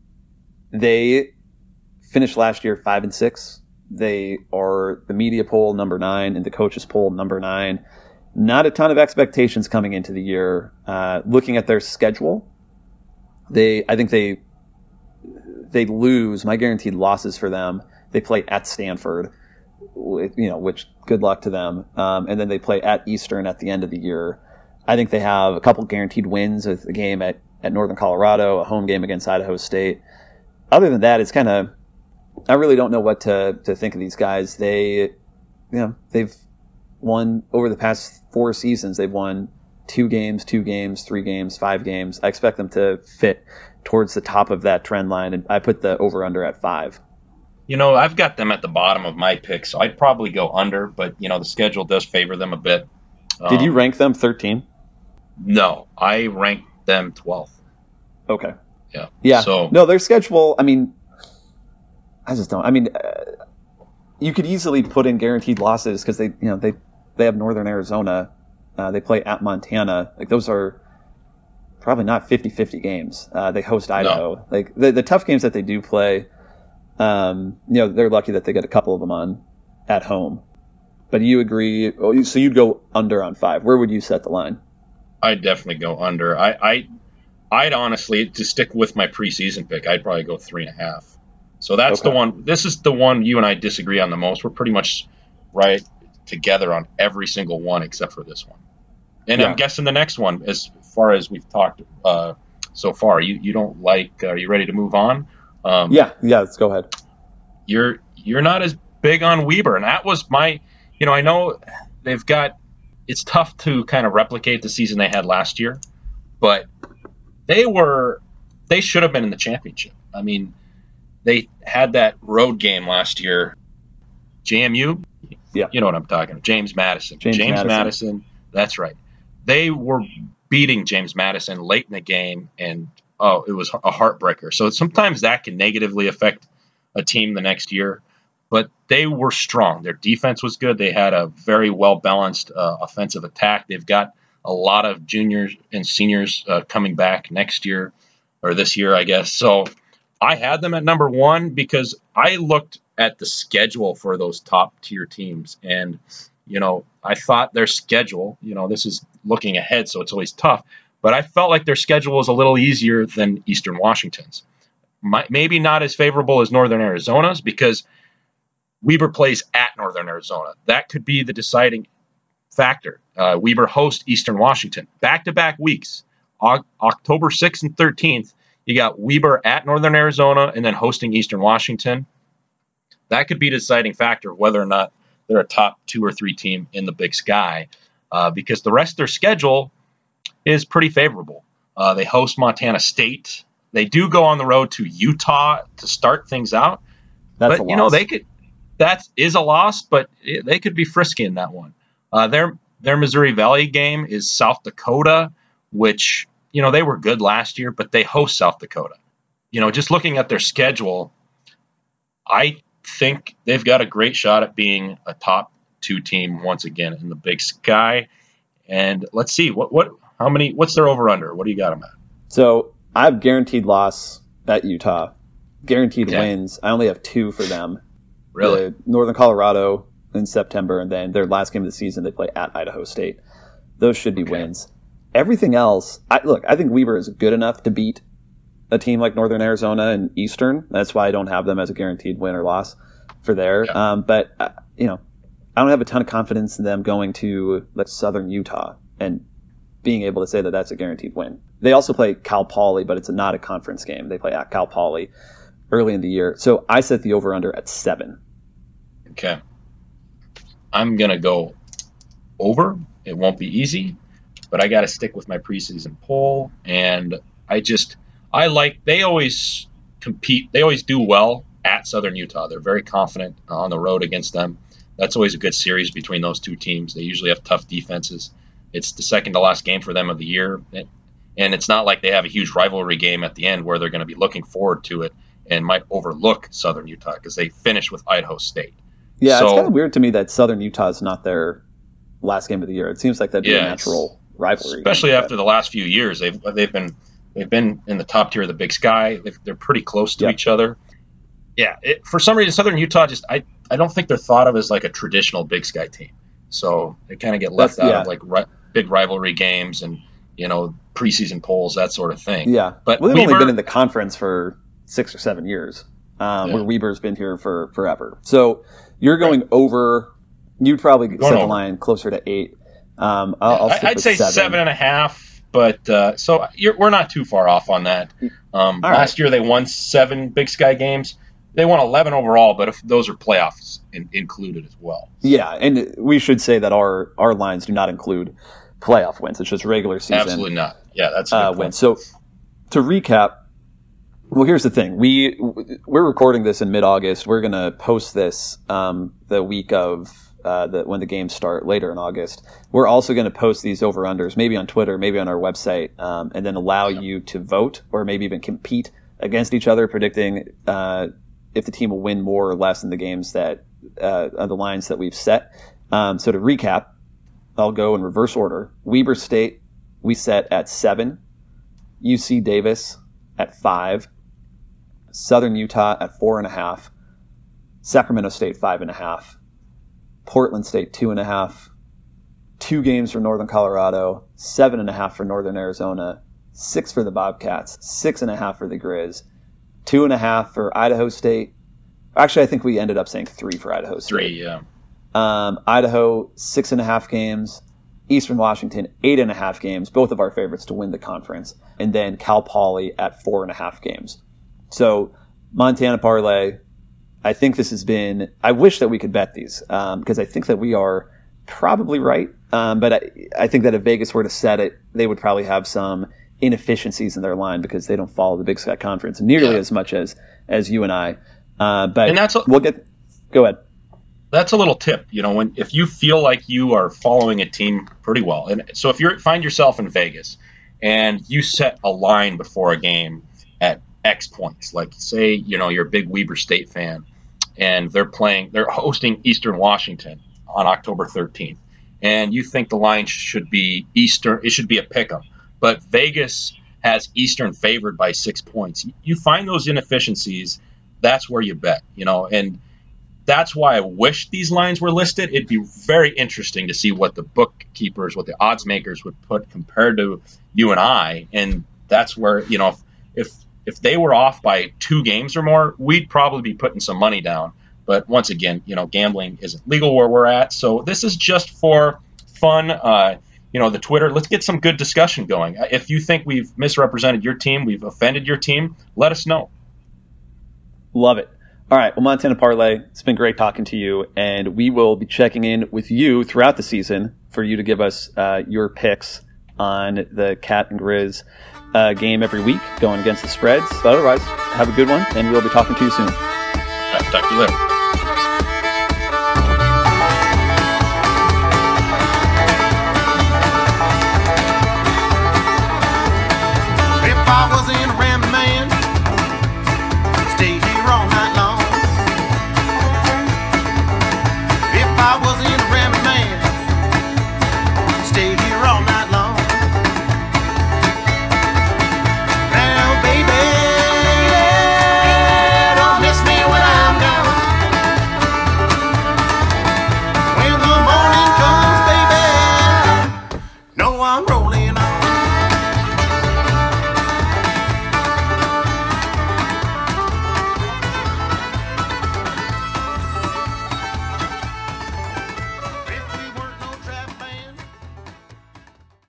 They finished last year five and six. They are the media poll number nine and the coaches poll number nine. Not a ton of expectations coming into the year. Uh, looking at their schedule, they I think they they lose. My guaranteed losses for them. They play at Stanford, you know, which good luck to them. Um, and then they play at Eastern at the end of the year. I think they have a couple guaranteed wins with a game at, at Northern Colorado, a home game against Idaho State. Other than that, it's kind of, I really don't know what to, to think of these guys. They, you know, they've won over the past four seasons. They've won two games, two games, three games, five games. I expect them to fit towards the top of that trend line. And I put the over under at five. You know, I've got them at the bottom of my pick, so I'd probably go under, but, you know, the schedule does favor them a bit. Did Um, you rank them thirteen? No, I ranked them twelfth. Okay. Yeah. Yeah. So, No, their schedule, I mean, I just don't. I mean, uh, you could easily put in guaranteed losses because they, you know, they, they have Northern Arizona. Uh, they play at Montana. Like, those are probably not fifty-fifty games. Uh, they host Idaho. No. Like, the, the tough games that they do play, um, you know, they're lucky that they get a couple of them on at home. But you agree, oh, so you'd go under on five. Where would you set the line? I'd definitely go under. I, I, I'd honestly, to stick with my preseason pick, I'd probably go three and a half. So that's Okay. the one. This is the one you and I disagree on the most. We're pretty much right together on every single one except for this one. And Yeah. I'm guessing the next one, as far as we've talked uh, so far, you, you don't like. Are you ready to move on? Um, Yeah, yeah, let's go ahead. You're you're not as big on Weber, and that was my. You know, I know they've got. It's tough to kind of replicate the season they had last year, but they were. They should have been in the championship. I mean, they had that road game last year. J M U, Yeah. you know what I'm talking about. James Madison. James Madison. Madison. That's right. They were beating James Madison late in the game, and oh, it was a heartbreaker. So sometimes that can negatively affect a team the next year. But they were strong. Their defense was good. They had a very well-balanced uh, offensive attack. They've got a lot of juniors and seniors uh, coming back next year, or this year, I guess. So I had them at number one because I looked at the schedule for those top-tier teams. And, you know, I thought their schedule, you know, this is looking ahead, so it's always tough. But I felt like their schedule was a little easier than Eastern Washington's. My, maybe not as favorable as Northern Arizona's because Weber plays at Northern Arizona. That could be the deciding factor. Uh, Weber hosts Eastern Washington. Back-to-back weeks, o- October sixth and thirteenth, you got Weber at Northern Arizona and then hosting Eastern Washington. That could be the deciding factor of whether or not they're a top two or three team in the Big Sky uh, because the rest of their schedule is pretty favorable. Uh, they host Montana State. They do go on the road to Utah to start things out. That's but, a you know, loss. they could – that is a loss, but it, they could be frisky in that one. Uh, their their Missouri Valley game is South Dakota, which, you know, they were good last year, but they host South Dakota. You know, just looking at their schedule, I think they've got a great shot at being a top two team once again in the Big Sky. And let's see, what what how many what's their over under? What do you got them at? So I have guaranteed loss at Utah. Guaranteed Okay. wins. I only have two for them. Really? The Northern Colorado in September, and then their last game of the season, they play at Idaho State. Those should be Okay. wins. Everything else, I, look, I think Weber is good enough to beat a team like Northern Arizona and Eastern. That's why I don't have them as a guaranteed win or loss for there. Yeah. Um, but, uh, you know, I don't have a ton of confidence in them going to like Southern Utah and being able to say that that's a guaranteed win. They also play Cal Poly, but it's not a conference game. They play at Cal Poly early in the year. So I set the over-under at seven. Okay. I'm going to go over. It won't be easy, but I got to stick with my preseason poll. And I just, I like, they always compete, they always do well at Southern Utah. They're very confident on the road against them. That's always a good series between those two teams. They usually have tough defenses. It's the second to last game for them of the year. And it's not like they have a huge rivalry game at the end where they're going to be looking forward to it and might overlook Southern Utah because they finish with Idaho State. Yeah, So- it's kind of weird to me that Southern Utah is not their last game of the year. It seems like that'd be Yeah, a natural rivalry. especially game. after the last few years. They've they've been they've been in the top tier of the Big Sky. They've, they're pretty close to Yep. each other. Yeah, it, for some reason, Southern Utah just I, I don't think they're thought of as like a traditional Big Sky team. So they kind of get left That's- out yeah. of like ri- big rivalry games and you know preseason polls, that sort of thing. Yeah, But well, they've only Weber- been in the conference for six or seven years, um, Yeah. where Weber's been here for forever. So you're going over. You'd probably set the over. line closer to eight. Um, I'll, I'll I- stick I'd with say seven. seven and a half, but uh, so you're, we're not too far off on that. Um, All right. last year they won seven Big Sky games. They won eleven overall, but if those are playoffs in, included as well. Yeah, and we should say that our our lines do not include playoff wins. It's just regular season Absolutely not. Yeah, that's a good uh, point. wins. So to recap, well, here's the thing: we we're recording this in mid-August. We're gonna post this um, the week of uh, the when the games start later in August. We're also gonna post these over/unders, maybe on Twitter, maybe on our website, um, and then allow you to vote or maybe even compete against each other, predicting uh, if the team will win more or less in the games that uh, on the lines that we've set. Um, so to recap, I'll go in reverse order. Weber State we set at seven, U C Davis at five, Southern Utah at four and a half, Sacramento State five and a half, Portland State two and a half, two games for Northern Colorado, seven and a half for Northern Arizona, six for the Bobcats, six and a half for the Grizz, two and a half for Idaho State. Actually, I think we ended up saying three for Idaho State. Three, yeah. Um, Idaho, six and a half games. Eastern Washington, eight and a half games. Both of our favorites to win the conference. And then Cal Poly at four and a half games. So Montana Parlay, I think this has been, I wish that we could bet these um, because I think that we are probably right. Um, but I, I think that if Vegas were to set it, they would probably have some inefficiencies in their line because they don't follow the Big Sky Conference nearly Yeah. as much as, as you and I. Uh, but And that's a- we'll get, go ahead. That's a little tip, you know, when if you feel like you are following a team pretty well, and so if you find yourself in Vegas and you set a line before a game at X points, like say, you know, you're a big Weber State fan, and they're playing, they're hosting Eastern Washington on October thirteenth, and you think the line should be Eastern, it should be a pick'em, but Vegas has Eastern favored by six points. You find those inefficiencies, that's where you bet, you know, and that's why I wish these lines were listed. It'd be very interesting to see what the bookkeepers, what the odds makers would put compared to you and I. And that's where, you know, if if, if they were off by two games or more, we'd probably be putting some money down. But once again, you know, gambling isn't legal where we're at. So this is just for fun. Uh, you know, the Twitter, let's get some good discussion going. If you think we've misrepresented your team, we've offended your team, let us know. Love it. All right. Well, Montana Parlay, it's been great talking to you, and we will be checking in with you throughout the season for you to give us uh, your picks on the Cat and Grizz uh, game every week going against the spreads. But otherwise, have a good one, and we'll be talking to you soon. Talk to you later.